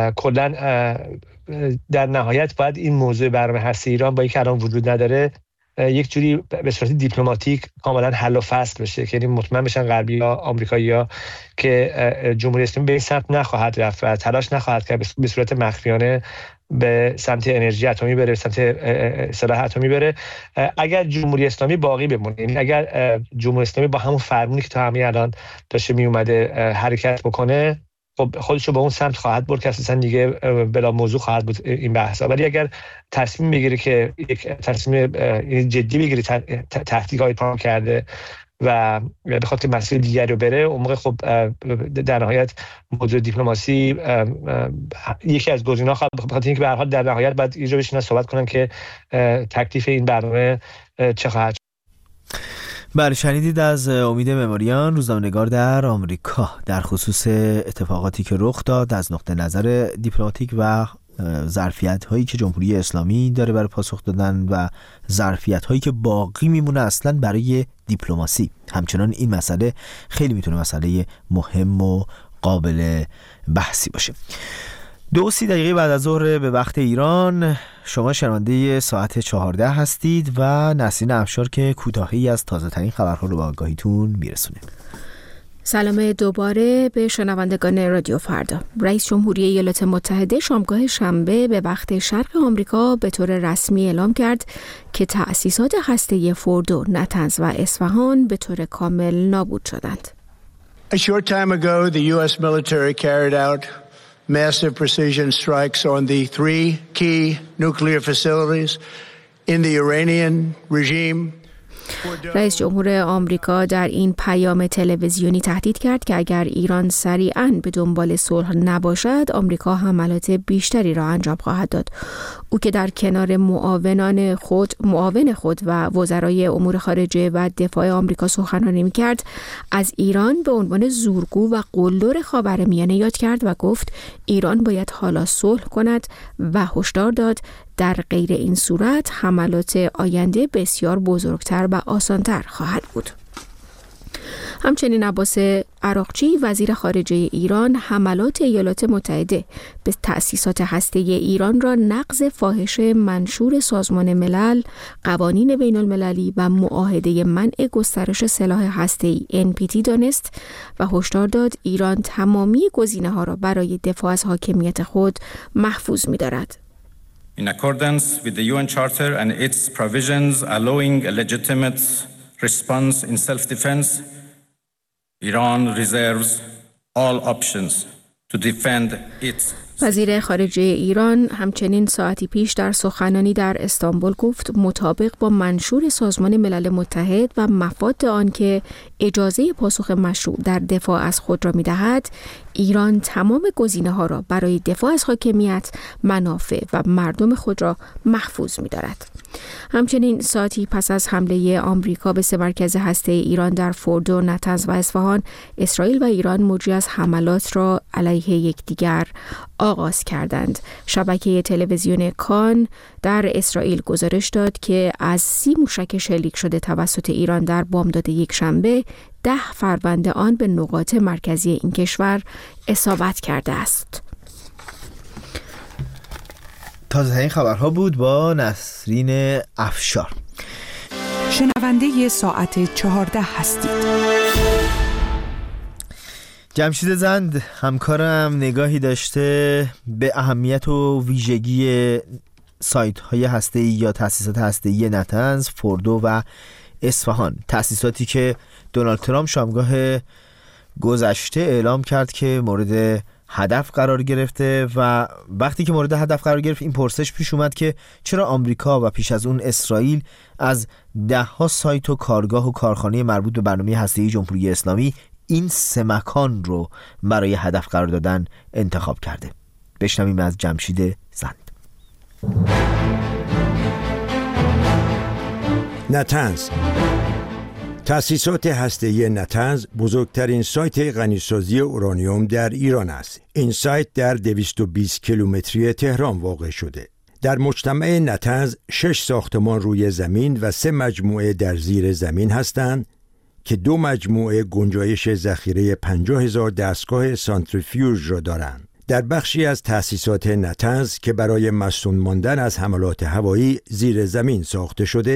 کلا در نهایت باید این موضوع برنامه هسته ایران با اینکه الان وجود نداره یک جوری به صورت دیپلماتیک کاملا حل و فصل بشه، که یعنی مطمئن بشن غربی‌ها، آمریکایی‌ها که جمهوری اسلامی به این سمت نخواهد رفت و تلاش نخواهد کرد به صورت مخفیانه به سمت انرژی اتمی بره، به سمت سلاح اتمی بره. اگر جمهوری اسلامی باقی بمونه، یعنی اگر جمهوری اسلامی با همون فرمونی که تا همین الان داشته می اومده حرکت بکنه، خب خودشو به اون سمت خواهد برد که اصلا دیگه بلا موضوع خواهد بود این بحثا. ولی اگر تصمیم بگیره که یک تصمیم جدی بگیره، تهدیدهای تمام کرده و بخواد که مسیر دیگری رو بره، اون موقع خب در نهایت موضوع دیپلماسی یکی از گزینه‌ها خواهد، بخاطر اینکه به هر حال در نهایت بعد اینجا بشینن صحبت کنن که تکلیف این برنامه چه خواهد. بله، شنیدید از امید مماریان، روزنامه‌نگار در آمریکا، در خصوص اتفاقاتی که رخ داد از نقطه نظر دیپلماتیک و ظرفیت‌هایی که جمهوری اسلامی داره برای پاسخ دادن و ظرفیت‌هایی که باقی میمونه اصلاً برای دیپلماسی. همچنان این مسئله خیلی میتونه مسئله مهم و قابل بحثی باشه. 2:30 بعد از ظهر به وقت ایران، شما شنونده ساعت 14 هستید و نسرین افشار که کوتاهی از تازه‌ترین خبرها رو به آگاهیتون میرسونه. سلام دوباره به شنوندگان رادیو فردا. رئیس جمهوری ایالات متحده شامگاه شنبه به وقت شرق آمریکا به طور رسمی اعلام کرد که تأسیسات هسته‌ای فوردو، نتنز و اصفهان به طور کامل نابود شدند. A short time ago, the U.S. military carried out massive precision strikes on the three key nuclear facilities in the Iranian regime. رئیس جمهور آمریکا در این پیام تلویزیونی تهدید کرد که اگر ایران سریعاً به دنبال صلح نباشد، آمریکا حملات بیشتری را انجام خواهد داد. او که در کنار معاون خود و وزرای امور خارجه و دفاع آمریکا سخنرانی می‌کرد، از ایران به عنوان زورگو و قلدر خاورمیانه یاد کرد و گفت ایران باید حالا صلح کند و هشدار داد در غیر این صورت حملات آینده بسیار بزرگتر و آسانتر خواهد بود. همچنین عباس عراقچی وزیر خارجه ایران حملات ایالات متحده به تأسیسات هسته‌ای ایران را نقض فاحش منشور سازمان ملل، قوانین بین المللی و معاهده منع گسترش سلاح هسته‌ای NPT دانست و هشدار داد ایران تمامی گزینه‌ها را برای دفاع از حاکمیت خود محفوظ می‌دارد. In accordance with the UN Charter and its provisions allowing a legitimate response in self-defense, Iran reserves all options to defend its. وزیر خارجه ایران همچنین ساعتی پیش در سخنرانی در استانبول گفت مطابق با منشور سازمان ملل متحد و مفاد آن که اجازه پاسخ مشروع در دفاع از خود را می‌دهد، ایران تمام گزینه‌ها را برای دفاع از حاکمیت، منافع و مردم خود را محفوظ می‌دارد. همچنین ساعتی پس از حمله آمریکا به 3 مرکز هسته‌ای ایران در فوردو، نتنز و اصفهان، اسرائیل و ایران موجی از حملات را علیه یکدیگر آغاز کردند. شبکه تلویزیون کان در اسرائیل گزارش داد که از 30 موشک شلیک شده توسط ایران در بامداد یکشنبه، 10 فروند آن به نقاط مرکزی این کشور اصابت کرده است. تازه این خبرها بود با نسرین افشار. شنونده ساعت 14 هستید. جمشید زند همکارم نگاهی داشته به اهمیت و ویژگی سایت های هسته‌ای یا تأسیسات هسته‌ای نتنز، فوردو و اصفهان، تأسیساتی که دونالد ترامپ شامگاه گذشته اعلام کرد که مورد هدف قرار گرفته و وقتی که مورد هدف قرار گرفت این پرسش پیش اومد که چرا آمریکا و پیش از اون اسرائیل از 10 سایت و کارگاه و کارخانه مربوط به برنامه هسته‌ای جمهوری اسلامی این 3 مکان رو برای هدف قرار دادن انتخاب کرده. بشنویم از جمشید زند. نتنز. تأسیسات هسته‌ای نتنز بزرگترین سایت غنیسازی اورانیوم در ایران است. این سایت در 220 کیلومتری تهران واقع شده. در مجتمع نتنز 6 ساختمان روی زمین و 3 مجموعه در زیر زمین هستند که 2 مجموعه گنجایش ذخیره 50,000 دستگاه سانتریفیوژ را دارند. در بخشی از تأسیسات نتنز که برای مصون ماندن از حملات هوایی زیر زمین ساخته شده،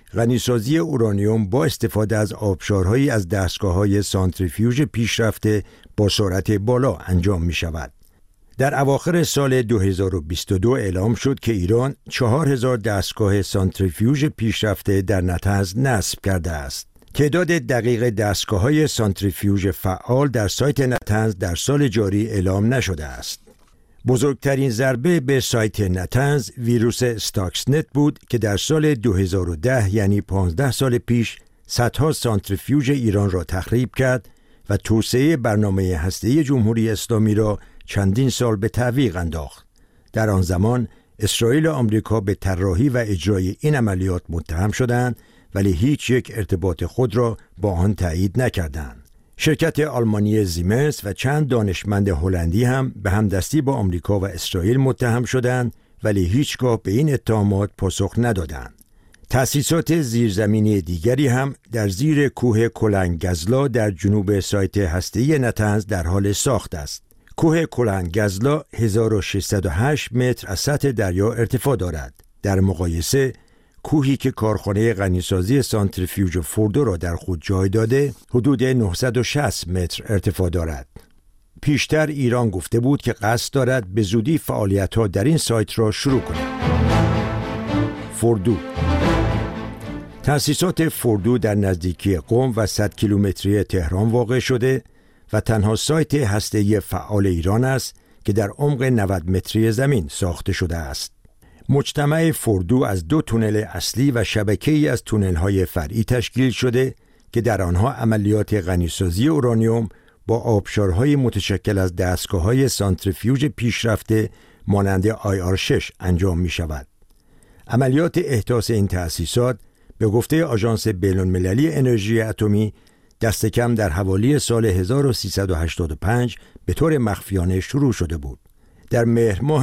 غنیسازی اورانیوم با استفاده از آبشارهایی از دستگاه‌های سانتریفیوژ پیشرفته با سرعت بالا انجام می‌شود. در اواخر سال 2022 اعلام شد که ایران 4000 دستگاه سانتریفیوژ پیشرفته در نطنز نصب کرده است. تعداد دقیق دستگاه‌های سانتریفیوژ فعال در سایت نطنز در سال جاری اعلام نشده است. بزرگترین ضربه به سایت نطنز ویروس استاکسنت بود که در سال 2010 یعنی 15 سال پیش صدها سانتریفیوژ ایران را تخریب کرد و توسعه برنامه هسته‌ای جمهوری اسلامی را چندین سال به تعویق انداخت. در آن زمان اسرائیل و آمریکا به طراحی و اجرای این عملیات متهم شدند ولی هیچ یک ارتباط خود را با آن تایید نکردند. شرکت آلمانی زیمنس و چند دانشمند هلندی هم به همدستی با آمریکا و اسرائیل متهم شدند ولی هیچگاه به این اتهامات پاسخ ندادند. تأسیسات زیرزمینی دیگری هم در زیر کوه کلنگزلا در جنوب سایت هسته‌ای نطنز در حال ساخت است. کوه کلنگزلا 1608 متر از سطح دریا ارتفاع دارد. در مقایسه کوهی که کارخانه غنیسازی سانتریفیوژ فوردو را در خود جای داده حدود 960 متر ارتفاع دارد. پیشتر ایران گفته بود که قصد دارد به زودی فعالیت‌ها در این سایت را شروع کند. فوردو تأسیسات فوردو در نزدیکی قم و 100 کیلومتری تهران واقع شده و تنها سایت هسته‌ای فعال ایران است که در عمق 90 متری زمین ساخته شده است. مجتمع فوردو از 2 تونل اصلی و شبکه‌ای از تونل‌های فرعی تشکیل شده که در آنها عملیات غنیسازی اورانیوم با آبشارهای متشکل از دستگاه‌های سانتریفیوژ پیشرفته مانند IR6 انجام می‌شود. عملیات احداث این تأسیسات به گفته آژانس بین‌المللی انرژی اتمی دست کم در حوالی سال 1385 به طور مخفیانه شروع شده بود. در مهر ماه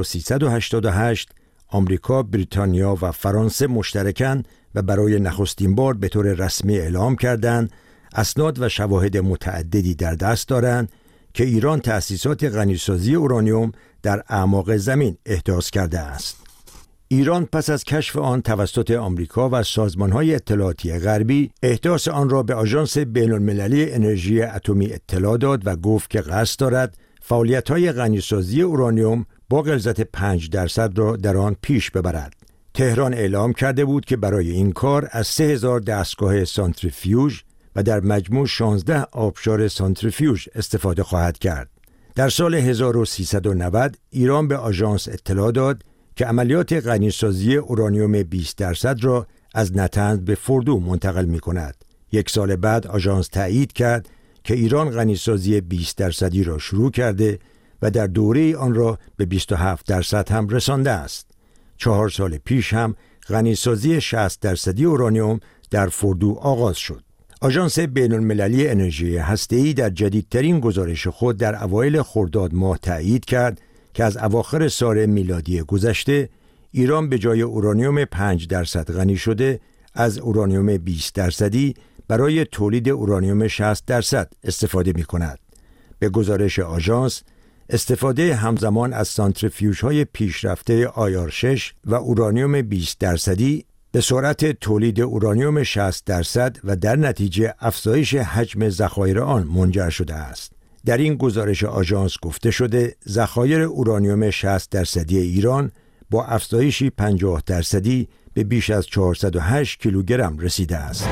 1388 آمریکا، بریتانیا و فرانسه مشترکاً و برای نخستین بار به طور رسمی اعلام کردند اسناد و شواهد متعددی در دست دارند که ایران تأسیسات غنیسازی اورانیوم در اعماق زمین احداث کرده است. ایران پس از کشف آن توسط آمریکا و سازمان‌های اطلاعاتی غربی احداث آن را به آژانس بین‌المللی انرژی اتمی اطلاع داد و گفت که قصد دارد فعالیت‌های غنیسازی اورانیوم با غلظت 5% را در آن پیش ببرد. تهران اعلام کرده بود که برای این کار از 3000 دستگاه سانتریفیوژ و در مجموع 16 آبشار سانتریفیوژ استفاده خواهد کرد. در سال 1390 ایران به آژانس اطلاع داد که عملیات غنیسازی اورانیوم 20% را از نطنز به فوردو منتقل می کند. 1 سال بعد آژانس تایید کرد که ایران غنیسازی 20% را شروع کرده و در دوره آن را به 27% هم رسانده است. 4 سال پیش هم غنیسازی 60% اورانیوم در فوردو آغاز شد. آژانس بین‌المللی انرژی هسته‌ای در جدیدترین گزارش خود در اوایل خرداد ماه تایید کرد که از اواخر سال میلادی گذشته ایران به جای اورانیوم 5% غنی شده از اورانیوم 20% برای تولید اورانیوم 60% استفاده می کند. به گزارش آژانس استفاده همزمان از سانتریفیوژهای پیشرفته IR6 و اورانیوم 20% به سرعت تولید اورانیوم 60% و در نتیجه افزایش حجم ذخایر آن منجر شده است. در این گزارش آژانس گفته شده ذخایر اورانیوم 60% ایران با افزایشی 50% به بیش از 408 کیلوگرم رسیده است.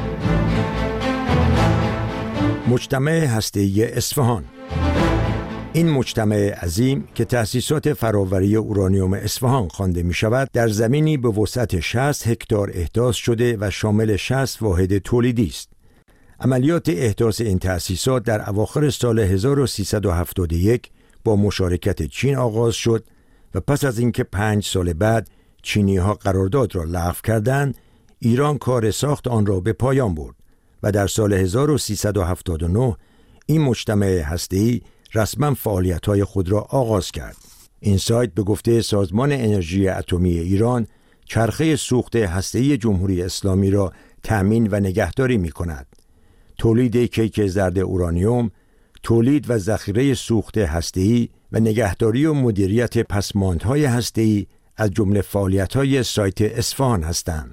مجتمع هسته‌ای اصفهان. این مجتمع عظیم که تأسیسات فراوری اورانیوم اصفهان خوانده می شود در زمینی به وسعت 60 هکتار احداث شده و شامل 60 واحد تولیدی است. عملیات احداث این تأسیسات در اواخر سال 1371 با مشارکت چین آغاز شد و پس از اینکه 5 سال بعد چینی‌ها قرارداد را لغو کردند، ایران کار ساخت آن را به پایان برد و در سال 1379 این مجتمع هسته‌ای رسما فعالیت‌های خود را آغاز کرد. این سایت به گفته سازمان انرژی اتمی ایران چرخه سوخت هسته‌ای جمهوری اسلامی را تأمین و نگهداری می‌کند. تولید کیک زرد اورانیوم، تولید و ذخیره سوخت هسته‌ای و نگهداری و مدیریت پسماندهای هسته‌ای از جمله فعالیت‌های سایت اصفهان هستند.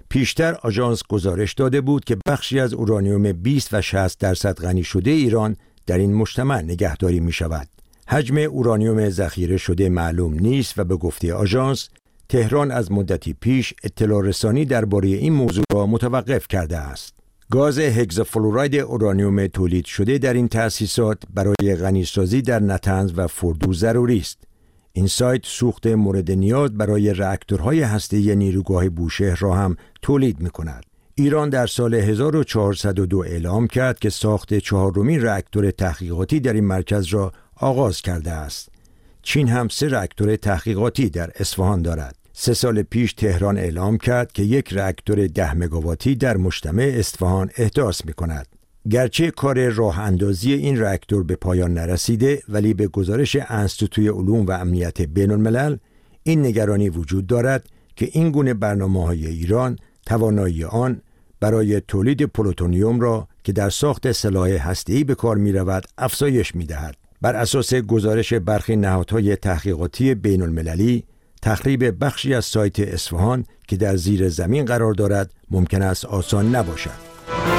پیشتر آژانس گزارش داده بود که بخشی از اورانیوم 20 و 60% غنی شده ایران در این مجتمع نگهداری می شود. حجم اورانیوم ذخیره شده معلوم نیست و به گفته آژانس تهران از مدتی پیش اطلاع رسانی درباره این موضوع را متوقف کرده است. گاز هگزافلوراید اورانیوم تولید شده در این تأسیسات برای غنیسازی در نطنز و فردو ضروری است. این سایت سوخت مورد نیاز برای راکتورهای هسته‌ای نیروگاه بوشهر را هم تولید می‌کند. ایران در سال 1402 اعلام کرد که ساخت 4مین راکتور تحقیقاتی در این مرکز را آغاز کرده است. چین هم 3 راکتور تحقیقاتی در اصفهان دارد. 3 سال پیش تهران اعلام کرد که 1 راکتور 10 مگاواتی در مجتمع اصفهان احداث می‌کند. گرچه کار راه اندازی این راکتور به پایان نرسیده، ولی به گزارش انستیتوی علوم و امنیت بین الملل این نگرانی وجود دارد که این گونه برنامه‌های ایران توانایی آن برای تولید پلوتونیوم را که در ساخت سلاح هسته‌ای به کار می‌رود افزایش می‌دهد. بر اساس گزارش برخی نهادهای تحقیقاتی بین المللی، تخریب بخشی از سایت اصفهان که در زیر زمین قرار دارد ممکن است آسان نباشد.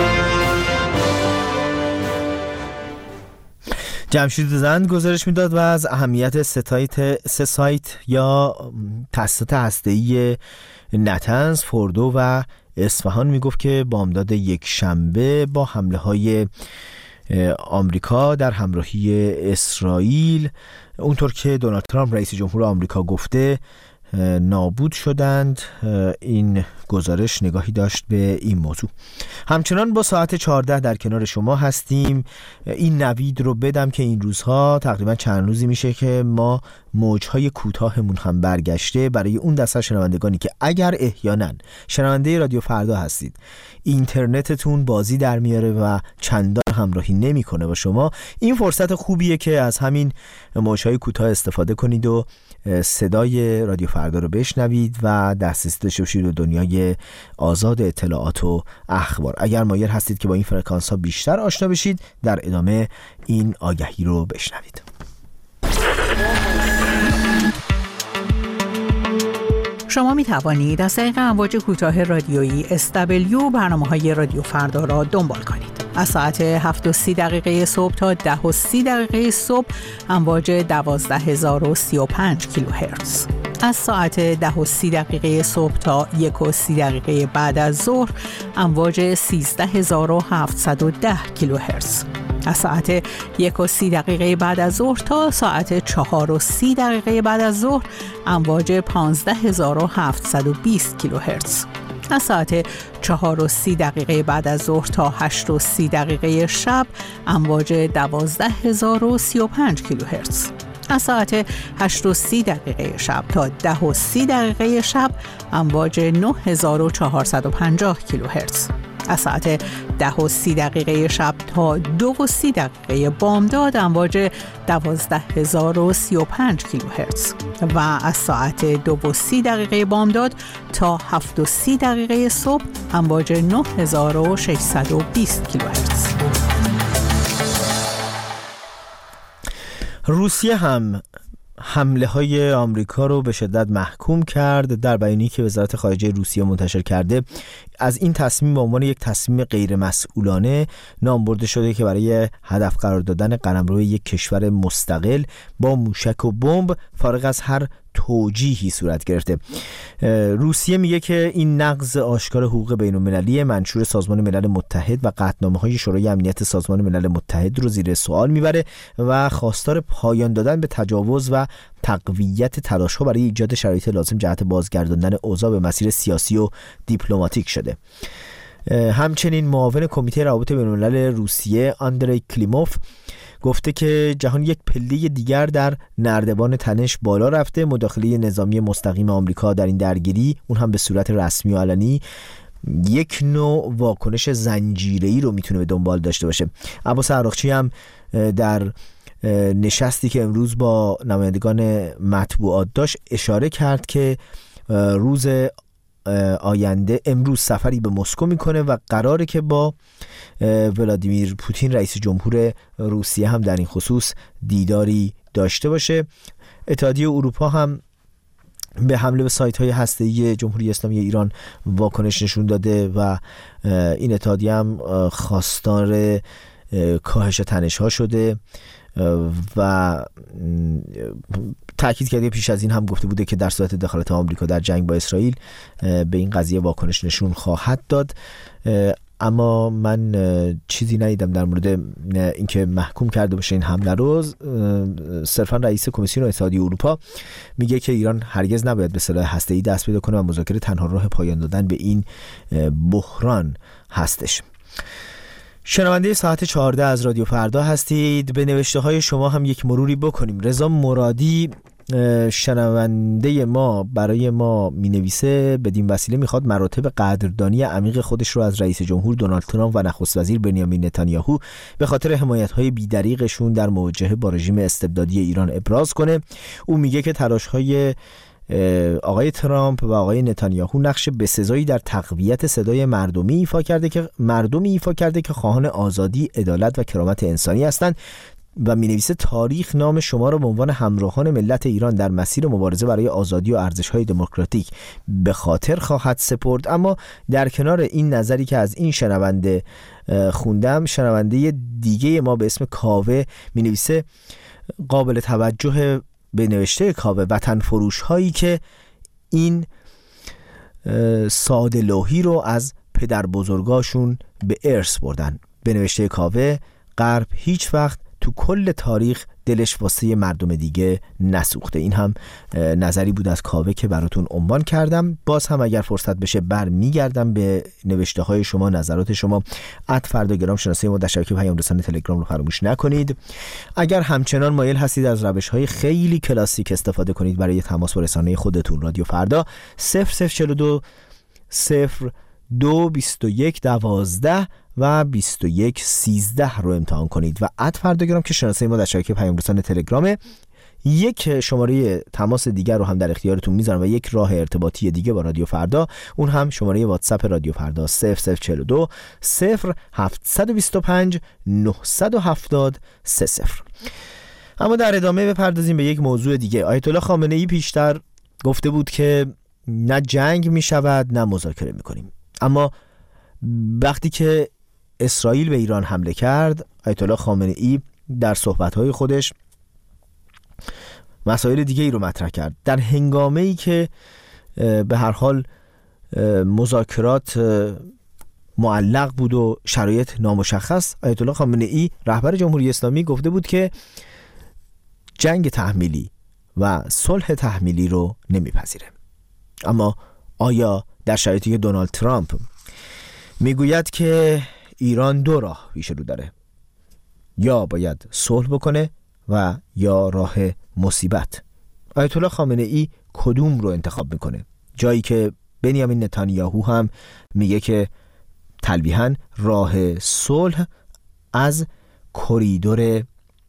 جمشید زند گزارش میداد و از اهمیت 3 سایت یا تأسیسات هسته‌ای نطنز، فردو و اصفهان میگفت که بامداد یک شنبه با حمله‌های آمریکا در همراهی اسرائیل، اونطور که دونالد ترامپ رئیس جمهور آمریکا گفته، نابود شدند. این گزارش نگاهی داشت به این موضوع. همچنان با ساعت 14 در کنار شما هستیم. این نوید رو بدم که این روزها تقریبا چند روزی میشه که ما موجهای کوتاهمون هم برگشته برای اون دسته شنوندگانی که اگر احیانا شنونده رادیو فردا هستید، اینترنتتون بازی در میاره و چندان همراهی نمیکنه با شما، این فرصت خوبیه که از همین موجهای کوتاه استفاده کنید و صدای رادیو فردا رو بشنوید و دسترسی داشته باشید به دنیای آزاد اطلاعات و اخبار. اگر مایل هستید که با این فرکانس ها بیشتر آشنا بشید، در ادامه این آگهی رو بشنوید. شما می توانید از طریق امواج کوتاه رادیویی SW برنامه‌های رادیو فردا را دنبال کنید. از ساعت 7:30 صبح تا 10:30 صبح امواج 12035 کیلوهرتز. از ساعت 10:30 صبح تا 1:30 بعد از ظهر امواج 13710 کیلوهرتز. از ساعت 1:30 بعد از ظهر تا ساعت 4:30 بعد از ظهر امواج 15720 کیلوهرتز. از ساعت 4:30 بعد از ظهر تا 8:30 شب امواج 12035 کیلوهرتز. از ساعت 8:30 شب تا 10:30 شب امواج 9450 کیلوهرتز. از ساعت 10:30 شب تا 2:30 بامداد امواج 12035 کیلوهرتز و از ساعت 2:30 بامداد تا 7:30 صبح امواج 9620 کیلوهرتز. روسیه هم حمله های آمریکا رو به شدت محکوم کرد. در بیانیه‌ای که وزارت خارجه روسیه منتشر کرده، از این تصمیم به عنوان یک تصمیم غیر مسئولانه نام برده شده که برای هدف قرار دادن قلمرو یک کشور مستقل با موشک و بمب فارغ از هر توجیهی صورت گرفته. روسیه میگه که این نقض آشکار حقوق بین‌المللی منشور سازمان ملل متحد و قطعنامه‌های شورای امنیت سازمان ملل متحد رو زیر سوال میبره و خواستار پایان دادن به تجاوز و تقویت تلاش‌ها برای ایجاد شرایط لازم جهت بازگرداندن اوضاع به مسیر سیاسی و دیپلماتیک شده. همچنین معاون کمیته روابط بین‌الملل روسیه آندری کلیموف گفته که جهان یک پله دیگر در نردبان تنش بالا رفته. مداخله نظامی مستقیم آمریکا در این درگیری، اون هم به صورت رسمی و علنی، یک نوع واکنش زنجیره‌ای رو میتونه به دنبال داشته باشه. عباس عراقچی هم در نشستی که امروز با نمایندگان مطبوعات داشت اشاره کرد که روز آینده امروز سفری به مسکو میکنه و قراره که با ولادیمیر پوتین رئیس جمهور روسیه هم در این خصوص دیداری داشته باشه. اتحادیه اروپا هم به حمله به سایت‌های هسته‌ای جمهوری اسلامی ایران واکنش نشون داده و این اتحادیه هم خواستار کاهش تنش‌ها شده و تأکید کرده پیش از این هم گفته بوده که در صورت دخالت آمریکا در جنگ با اسرائیل به این قضیه واکنش نشون خواهد داد. اما من چیزی ندیدم در مورد اینکه محکوم کرده باشه این حمله رو. صرفا رئیس کمیسیون اتحادیه اروپا میگه که ایران هرگز نباید به سلاح هسته‌ای دست پیدا کنه و مذاکره تنها راه پایان دادن به این بحران هستش. شنونده ساعت 14 از رادیو فردا هستید. به نوشته های شما هم یک مروری بکنیم. رضا مرادی شنونده ما برای ما می نویسه بدین وسیله میخواد مراتب قدردانی عمیق خودش رو از رئیس جمهور دونالد ترامپ و نخست وزیر بنیامین نتانیاهو به خاطر حمایت‌های بی‌دریغشون در مواجهه با رژیم استبدادی ایران ابراز کنه. او میگه که تلاش‌های آقای ترامپ و آقای نتانیاهو نقش بسزایی در تقویت صدای مردمی ایفا کرده که خواهان آزادی، عدالت و کرامت انسانی هستند و می‌نویسه تاریخ نام شما را به عنوان همراهان ملت ایران در مسیر مبارزه برای آزادی و ارزش‌های دموکراتیک به خاطر خواهد سپرد. اما در کنار این نظری که از این شنونده خوندم، شنونده دیگه ما به اسم کاوه می‌نویسه قابل توجه به نوشته کاوه وطن فروش هایی که این ساده لوحی رو از پدر بزرگاشون به ارث بردن. به نوشته کاوه غرب هیچ وقت تو کل تاریخ دلش واسه مردم دیگه نسوخته. این هم نظری بود از کاوه که براتون عنوان کردم. باز هم اگر فرصت بشه برمیگردم به نوشته های شما، نظرات شما. @فرداگرام شناسه ما در شبکه پیام رسان تلگرام رو فراموش نکنید. اگر همچنان مایل هستید از روش های خیلی کلاسیک استفاده کنید برای تماس با رسانه خودتون، رادیو فردا 0042 02 21 12 و 21 13 رو امتحان کنید و @فرداگرام که شناسه ما در شبکه پیام رسان تلگرامه. یک شماره تماس دیگر رو هم در اختیارتون میذارم و یک راه ارتباطی دیگه با رادیو فردا، اون هم شماره واتساپ رادیو فردا 0042 0725 970 30. اما در ادامه بپردازیم به یک موضوع دیگه. آیت الله خامنه ای پیشتر گفته بود که نه جنگ میشود نه مذاکره میکنیم، اما وقتی که اسرائیل به ایران حمله کرد، آیت الله خامنه ای در صحبت‌های خودش مسائل دیگه ای رو مطرح کرد. در هنگامه‌ای که به هر حال مذاکرات معلق بود و شرایط نامشخص، آیت الله خامنه ای رهبر جمهوری اسلامی گفته بود که جنگ تحمیلی و صلح تحمیلی رو نمیپذیره. اما آیا در شرایطی که دونالد ترامپ میگوید که ایران دو راه پیش رو داره، یا باید صلح بکنه و یا راه مصیبت، آیت الله خامنه ای کدوم رو انتخاب میکنه؟ جایی که بنیامین نتانیاهو هم میگه که تلویحاً راه صلح از کریدور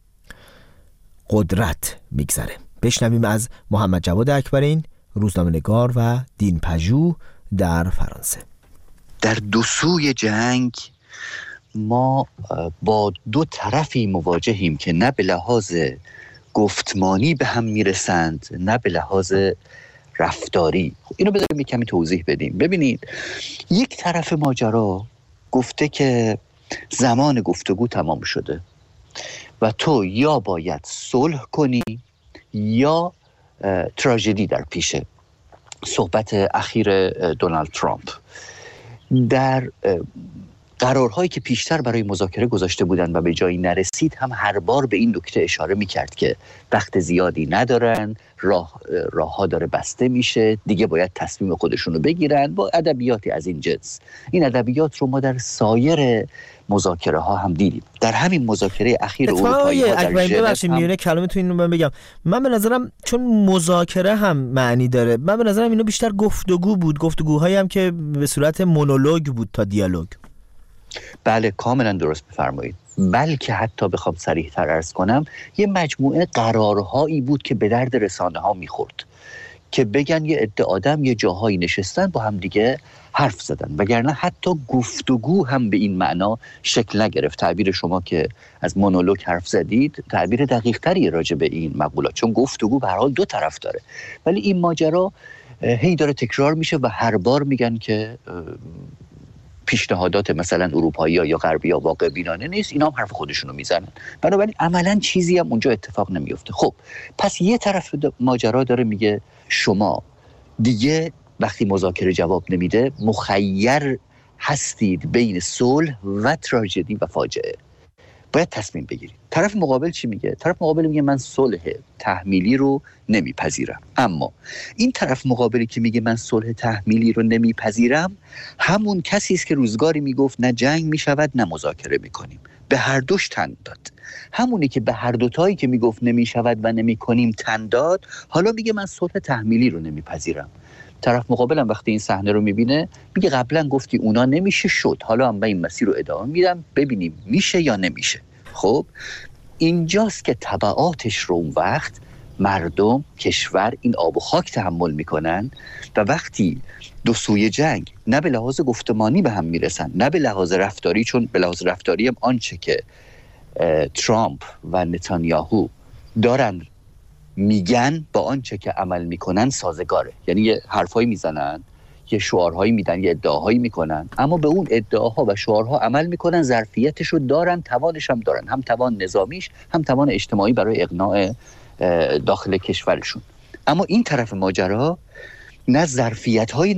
قدرت میگذره. بشنویم از محمد جواد اکبرین، روزنامه‌نگار و دینپژوه در فرانسه. در دو سوی جنگ ما با دو طرفی مواجهیم که نه به لحاظ گفتمانی به هم میرسند نه به لحاظ رفتاری. اینو بذاریم یک کمی توضیح بدیم. ببینید، یک طرف ماجرا گفته که زمان گفتگو تمام شده و تو یا باید صلح کنی یا تراژدی در پیشه. صحبت اخیر دونالد ترامپ در قرارهایی که پیشتر برای مذاکره گذاشته بودند و به جایی نرسید هم هر بار به این نکته اشاره میکرد که وقت زیادی ندارن، راهها داره بسته میشه، دیگه باید تصمیم خودشونو بگیرن، با ادبیاتی از این جنس. این ادبیات رو ما در سایر مذاکره ها هم دیدیم. در همین مذاکره اخیر اروپایی ها در ژنو میونه کلامتون اینو من بگم، من به نظرم چون مذاکره هم معنی داره، من به نظرم اینو بیشتر گفتگو بود، گفتگوهایی هم که به صورت مونولوگ بود تا دیالوگ. بله، کاملا درست بفرمایید. بلکه حتی بخوام صریح‌تر عرض کنم، یه مجموعه قرارهایی بود که به درد رسانه ها میخورد که بگن یه عده آدم یه جاهایی نشستن با هم دیگه حرف زدن، وگرنه حتی گفتگو هم به این معنا شکل نگرفت. تعبیر شما که از مونولوگ حرف زدید تعبیر دقیق تری راجع به این مقولات، چون گفتگو به هر حال دو طرف داره، ولی این ماجرا هی داره تکرار میشه و هر بار میگن که پیشنهادات مثلا اروپایی‌ها یا غربی‌ها واقع بینانه نیست، اینا هم حرف خودشونو میزنن، بنابراین عملاً چیزی هم اونجا اتفاق نمیفته. خب پس یه طرف ماجرا داره میگه شما دیگه وقتی مذاکره جواب نمیده مخیر هستید بین صلح و تراژدی و فاجعه، باید تصمیم بگیرید. طرف مقابل چی میگه؟ طرف مقابل میگه من صلح تحمیلی رو نمیپذیرم. اما این طرف مقابلی که میگه من صلح تحمیلی رو نمیپذیرم همون کسی است که روزگاری میگفت نه جنگ میشود نه مذاکره میکنیم، به هر دوش تن داد. همونی که به هر دوتایی که میگفت نمیشود و نمیکنیم تن داد، حالا میگه من صلح تحمیلی رو نمیپذیرم. طرف مقابلم وقتی این صحنه رو میبینه میگه قبلا گفتی اونا نمیشه شد، حالا هم من این مسیر رو ادامه میدم ببینیم میشه یا نمیشه. خب اینجاست که تبعاتش رو اون وقت مردم، کشور این آب و خاک تحمل میکنن و وقتی دو سوی جنگ نه به لحاظ گفتمانی به هم میرسن نه به لحاظ رفتاری، چون به لحاظ رفتاری هم آنچه که ترامپ و نتانیاهو دارن میگن با آنچه که عمل میکنن سازگاره، یعنی یه حرفایی میزنن، یه شعارهایی میدن، یه ادعاهایی میکنن، اما به اون ادعاها و شعارها عمل میکنن، ظرفیتش رو دارن، توانش هم دارن، هم توان نظامیش هم توان اجتماعی برای اقناع داخل کشورشون. اما این طرف ماجرا نه ظرفیت‌های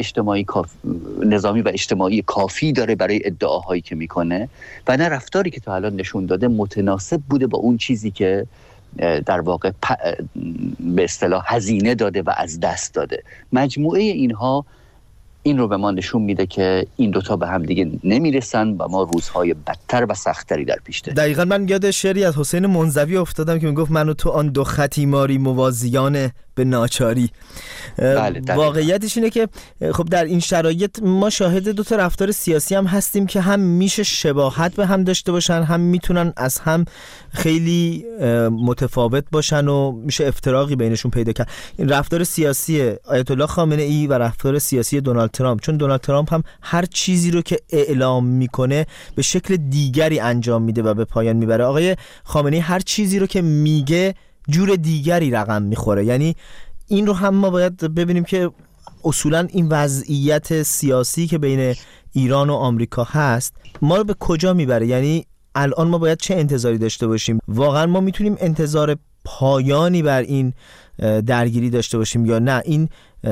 نظامی و اجتماعی کافی داره برای ادعاهایی که میکنه و نه رفتاری که تا الان نشون داده متناسب بوده با اون چیزی که در واقع به اصطلاح هزینه داده و از دست داده. مجموعه اینها این رو به ما نشون میده که این دوتا به هم دیگه نمیرسن و ما روزهای بدتر و سختری در پیش داریم. دقیقاً من یاد شعری از حسین منزوی افتادم که میگفت من و تو آن دو خطی ماری موازیان به ناچاری. بله، واقعیتش اینه که خب در این شرایط ما شاهد دو تا رفتار سیاسی هم هستیم که هم میشه شباهت به هم داشته باشن، هم میتونن از هم خیلی متفاوت باشن و میشه افتراقی بینشون پیدا کرد. این رفتار سیاسی آیت الله خامنه ای و رفتار سیاسی دونالد ترامپ، چون دونالد ترامپ هم هر چیزی رو که اعلام میکنه به شکل دیگری انجام میده و به پایان میبره. آقای خامنه ای هر چیزی رو که میگه جور دیگری رقم میخوره. یعنی این رو هم ما باید ببینیم که اصولا این وضعیت سیاسی که بین ایران و آمریکا هست ما رو به کجا میبره؟ یعنی الان ما باید چه انتظاری داشته باشیم؟ واقعا ما میتونیم انتظار پایانی بر این درگیری داشته باشیم یا نه این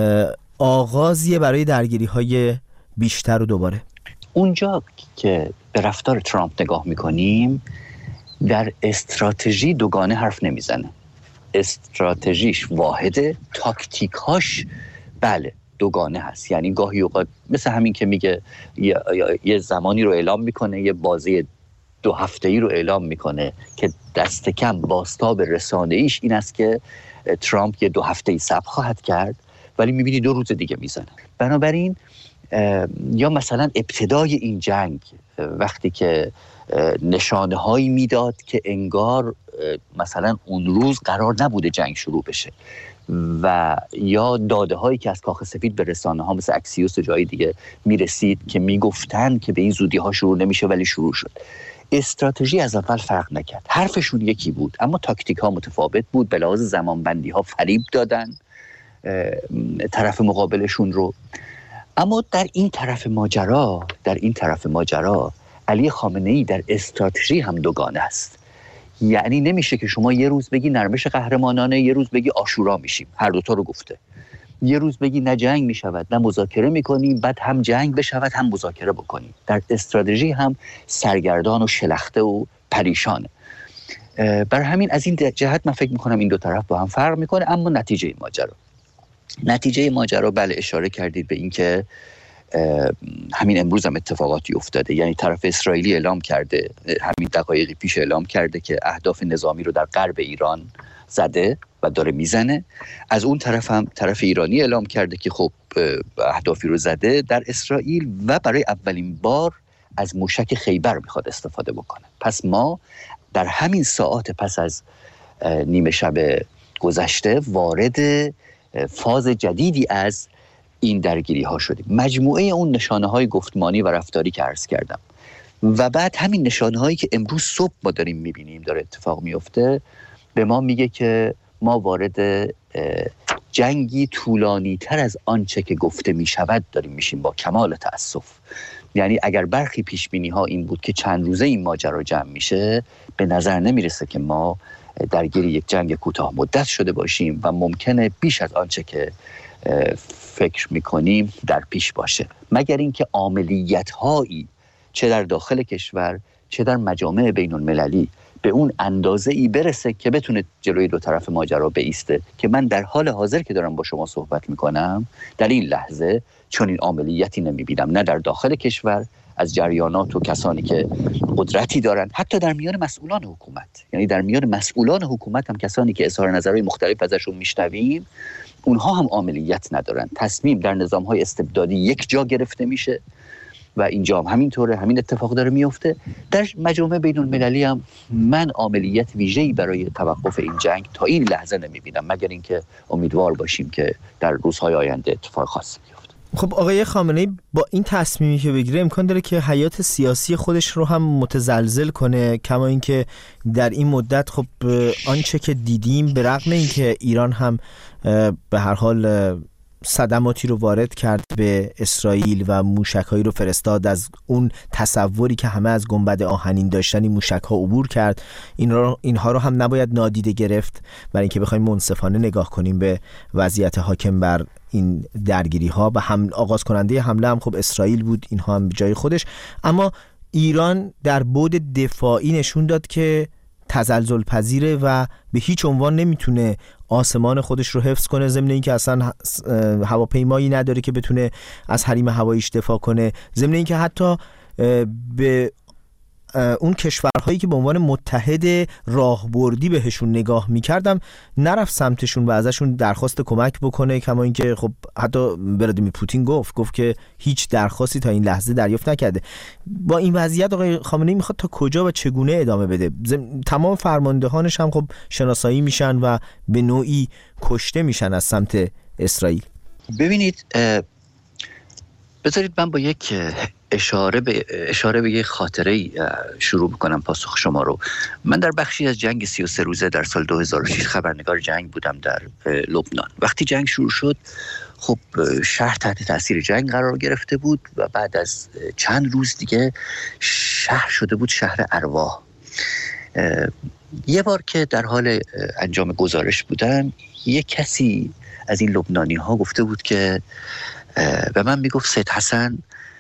آغازیه برای درگیری های بیشتر و دوباره؟ اونجا که به رفتار ترامپ نگاه میکنیم در استراتژی دوگانه حرف نمیزنه. استراتژیش واحده، تاکتیکاش بله دوگانه هست. یعنی گاهی اوقات مثل همین که میگه یه زمانی رو اعلام میکنه، یه بازی 2 هفته‌ای رو اعلام میکنه که دست کم بازتاب رسانه‌ایش این است که ترامپ یه 2 هفته‌ای صبر خواهد کرد، ولی میبینی 2 روز دیگه میزنه. بنابراین یا مثلا ابتدای این جنگ وقتی که نشانه هایی میداد که انگار مثلا اون روز قرار نبوده جنگ شروع بشه و یا داده هایی که از کاخ سفید به رسانه ها مثل اکسیوس و جای دیگه میرسید که میگفتن که به این زودی ها شروع نمیشه ولی شروع شد. استراتژی از اول فرق نکرد، حرفشون یکی بود اما تاکتیک ها متفاوت بود. به لحاظ زمانبندی ها فریب دادن طرف مقابلشون رو. اما در این طرف ماجرا علی خامنه‌ای در استراتژی هم دوگانه است. یعنی نمیشه که شما یه روز بگی نرمش قهرمانانه، یه روز بگی عاشورا میشیم، هر دوتا رو گفته. یه روز بگی نه جنگ میشود نه مذاکره میکنیم، بعد هم جنگ بشود هم مذاکره بکنیم. در استراتژی هم سرگردان و شلخته و پریشانه. برای همین از این جهت من فکر میکنم این دو طرف با هم فرق میکنه. اما نتیجه ماجرا بله اشاره کردید به این که همین امروز هم اتفاقاتی افتاده. یعنی طرف اسرائیلی اعلام کرده، همین دقایقی پیش اعلام کرده که اهداف نظامی رو در غرب ایران زده و داره میزنه. از اون طرف هم طرف ایرانی اعلام کرده که خب اهدافی رو زده در اسرائیل و برای اولین بار از موشک خیبر میخواد استفاده بکنه. پس ما در همین ساعات پس از نیمه شب گذشته وارد فاز جدیدی از این درگیری ها شدیم. مجموعه اون نشانه های گفتمانی و رفتاری که عرض کردم و بعد همین نشانه هایی که امروز صبح ما داریم میبینیم داره اتفاق میفته به ما میگه که ما وارد جنگی طولانی تر از آنچه که گفته میشود داریم میشیم، با کمال تأسف. یعنی اگر برخی پیش بینی ها این بود که چند روزه این ماجرا جمع میشه، به نظر نمیرسه که ما درگیر یک جنگ کوتاه مدت شده باشیم و ممکنه بیش از آنچه که فکر میکنیم در پیش باشه، مگر اینکه عملیات هایی چه در داخل کشور چه در مجامع بین المللی به اون اندازه ای برسه که بتونه جلوی دو طرف ماجرا بایسته که من در حال حاضر که دارم با شما صحبت میکنم در این لحظه چون این عملیاتی نمیبینم، نه در داخل کشور از جریانات و کسانی که قدرتی دارن، حتی در میان مسئولان حکومت. یعنی در میان مسئولان حکومت هم کسانی که اظهار نظرهای مختلف ازشون میشنویم، اونها هم عملیات ندارن. تصمیم در نظام‌های استبدادی یک جا گرفته میشه و اینجا هم همینطوره، همین اتفاق داره میفته. در مجامع بین المللی هم من عملیات ویژه‌ای برای توقف این جنگ تا این لحظه نمیبینم، مگر اینکه امیدوار باشیم که در روزهای آینده اتفاق خاصی بیفته. خب آقای خامنه‌ای با این تصمیمی که بگیره امکان داره که حیات سیاسی خودش رو هم متزلزل کنه، کما اینکه در این مدت خب آنچه که دیدیم به رغم اینکه ایران هم به هر حال صدماتی رو وارد کرد به اسرائیل و موشک‌هایی رو فرستاد، از اون تصوری که همه از گنبد آهنین داشتن این موشک‌ها عبور کرد، اینها رو هم نباید نادیده گرفت برای اینکه بخوایم منصفانه نگاه کنیم به وضعیت حاکم بر این درگیری‌ها. و آغاز کننده حمله هم خب اسرائیل بود، اینها هم به جای خودش. اما ایران در بعد دفاعی نشون داد که تزلزل پذیره و به هیچ عنوان نمیتونه آسمان خودش رو حفظ کنه، ضمن اینکه اصلا هواپیمایی نداره که بتونه از حریم هواییش دفاع کنه، ضمن اینکه حتی به اون کشورهایی که به عنوان متحد راهبردی بهشون نگاه میکردم نرفت سمتشون و ازشون درخواست کمک بکنه، کما اینکه خب حتی ولادیمیر پوتین گفت که هیچ درخواستی تا این لحظه دریافت نکرده. با این وضعیت آقای خامنه‌ای میخواد تا کجا و چگونه ادامه بده؟ تمام فرماندهانش هم خب شناسایی میشن و به نوعی کشته میشن از سمت اسرائیل. ببینید، بذارید من با یک اشاره به یک خاطره شروع بکنم پاسخ شما رو. من در بخشی از جنگ 33 روزه در سال 2006 خبرنگار جنگ بودم در لبنان. وقتی جنگ شروع شد خب شهر تحت تاثیر جنگ قرار گرفته بود و بعد از چند روز دیگه شهر شده بود شهر ارواح. یه بار که در حال انجام گزارش بودم، یه کسی از این لبنانی ها گفته بود که به من میگفت سید حسن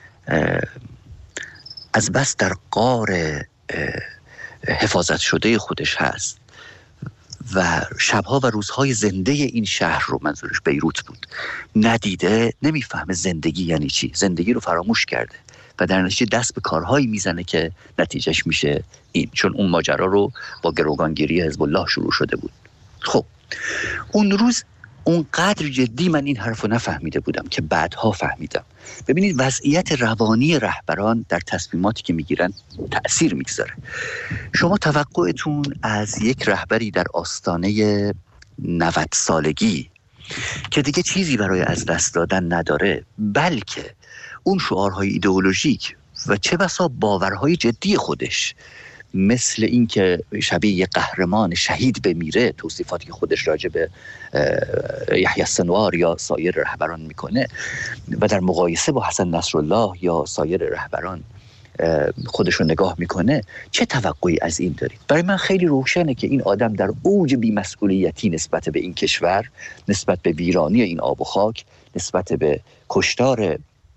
از بس در غار حفاظت شده خودش هست و شبها و روزهای زنده این شهر رو، منظورش بیروت بود، ندیده، نمیفهمه زندگی یعنی چی، زندگی رو فراموش کرده و در نتیجه دست به کارهایی میزنه که نتیجهش میشه این، چون اون ماجرا رو با گروگانگیری حزب الله شروع شده بود. خب اون روز اونقدر جدی من این حرف رو نفهمیده بودم که بعدها فهمیدم. ببینید وضعیت روانی رهبران در تصمیماتی که میگیرن تأثیر میگذاره. شما توقعتون از یک رهبری در آستانه 90 سالگی که دیگه چیزی برای از دست دادن نداره، بلکه اون شعارهای ایدئولوژیک و چه بسا باورهای جدی خودش، مثل این که شبیه یک قهرمان شهید بمیره، توصیفاتی که خودش راجع به یحیی السنوار یا سایر رهبران میکنه و در مقایسه با حسن نصرالله یا سایر رهبران خودش رو نگاه میکنه، چه توقعی از این دارید؟ برای من خیلی روشنه که این آدم در اوج بی‌مسئولیتی نسبت به این کشور، نسبت به ویرانی این آب و خاک، نسبت به کشتار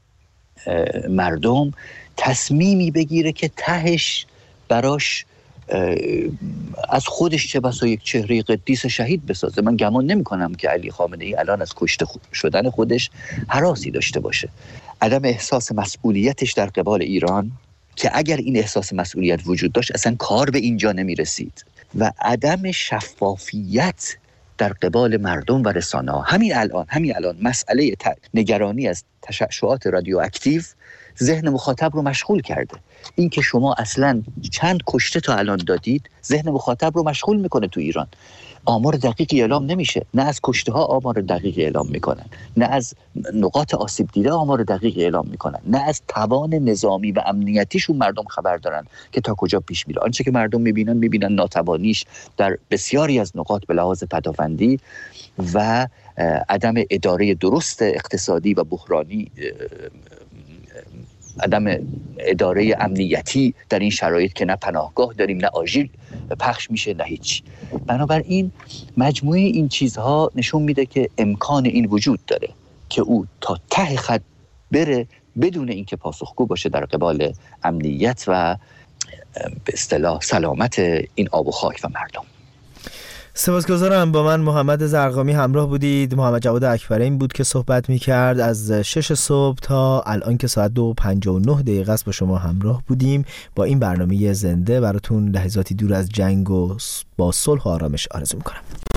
مردم، تصمیمی بگیره که تهش براش از خودش چه بسا یک چهره قدیس شهید بسازه. من گمان نمی کنم که علی خامنه‌ای الان از کشته شدن خودش هراسی داشته باشه. عدم احساس مسئولیتش در قبال ایران، که اگر این احساس مسئولیت وجود داشت اصلا کار به اینجا نمی رسید، و عدم شفافیت در قبال مردم و رسانه‌ها. همین الان مسئله نگرانی از تشعشعات رادیواکتیو ذهن مخاطب رو مشغول کرده. این که شما اصلا چند کشته تا الان دادید ذهن مخاطب رو مشغول میکنه. تو ایران آمار دقیقی اعلام نمیشه، نه از کشته ها آمار دقیقی اعلام میکنن، نه از نقاط آسیب دیده آمار دقیقی اعلام میکنن، نه از توان نظامی و امنیتیشون مردم خبر دارن که تا کجا پیش میره. آنچه که مردم میبینن ناتوانیش در بسیاری از نقاط به لحاظ پدافندی و عدم اداره درست اقتصادی و بحرانی، عدم اداره امنیتی در این شرایط که نه پناهگاه داریم، نه آژیر پخش میشه، نه هیچ. بنابراین مجموعه این چیزها نشون میده که امکان این وجود داره که او تا ته خط بره بدون اینکه پاسخگو باشه در قبال امنیت و به اصطلاح سلامت این آب و خاک و مردم. سپاسگزارم. با من محمد زرقامی همراه بودید. محمد جواد اکبرین بود که صحبت می‌کرد. از 6 صبح تا الان که ساعت 2:59 است با شما همراه بودیم. با این برنامه زنده براتون لحظاتی دور از جنگ و با صلح و آرامش آرزو می‌کنم.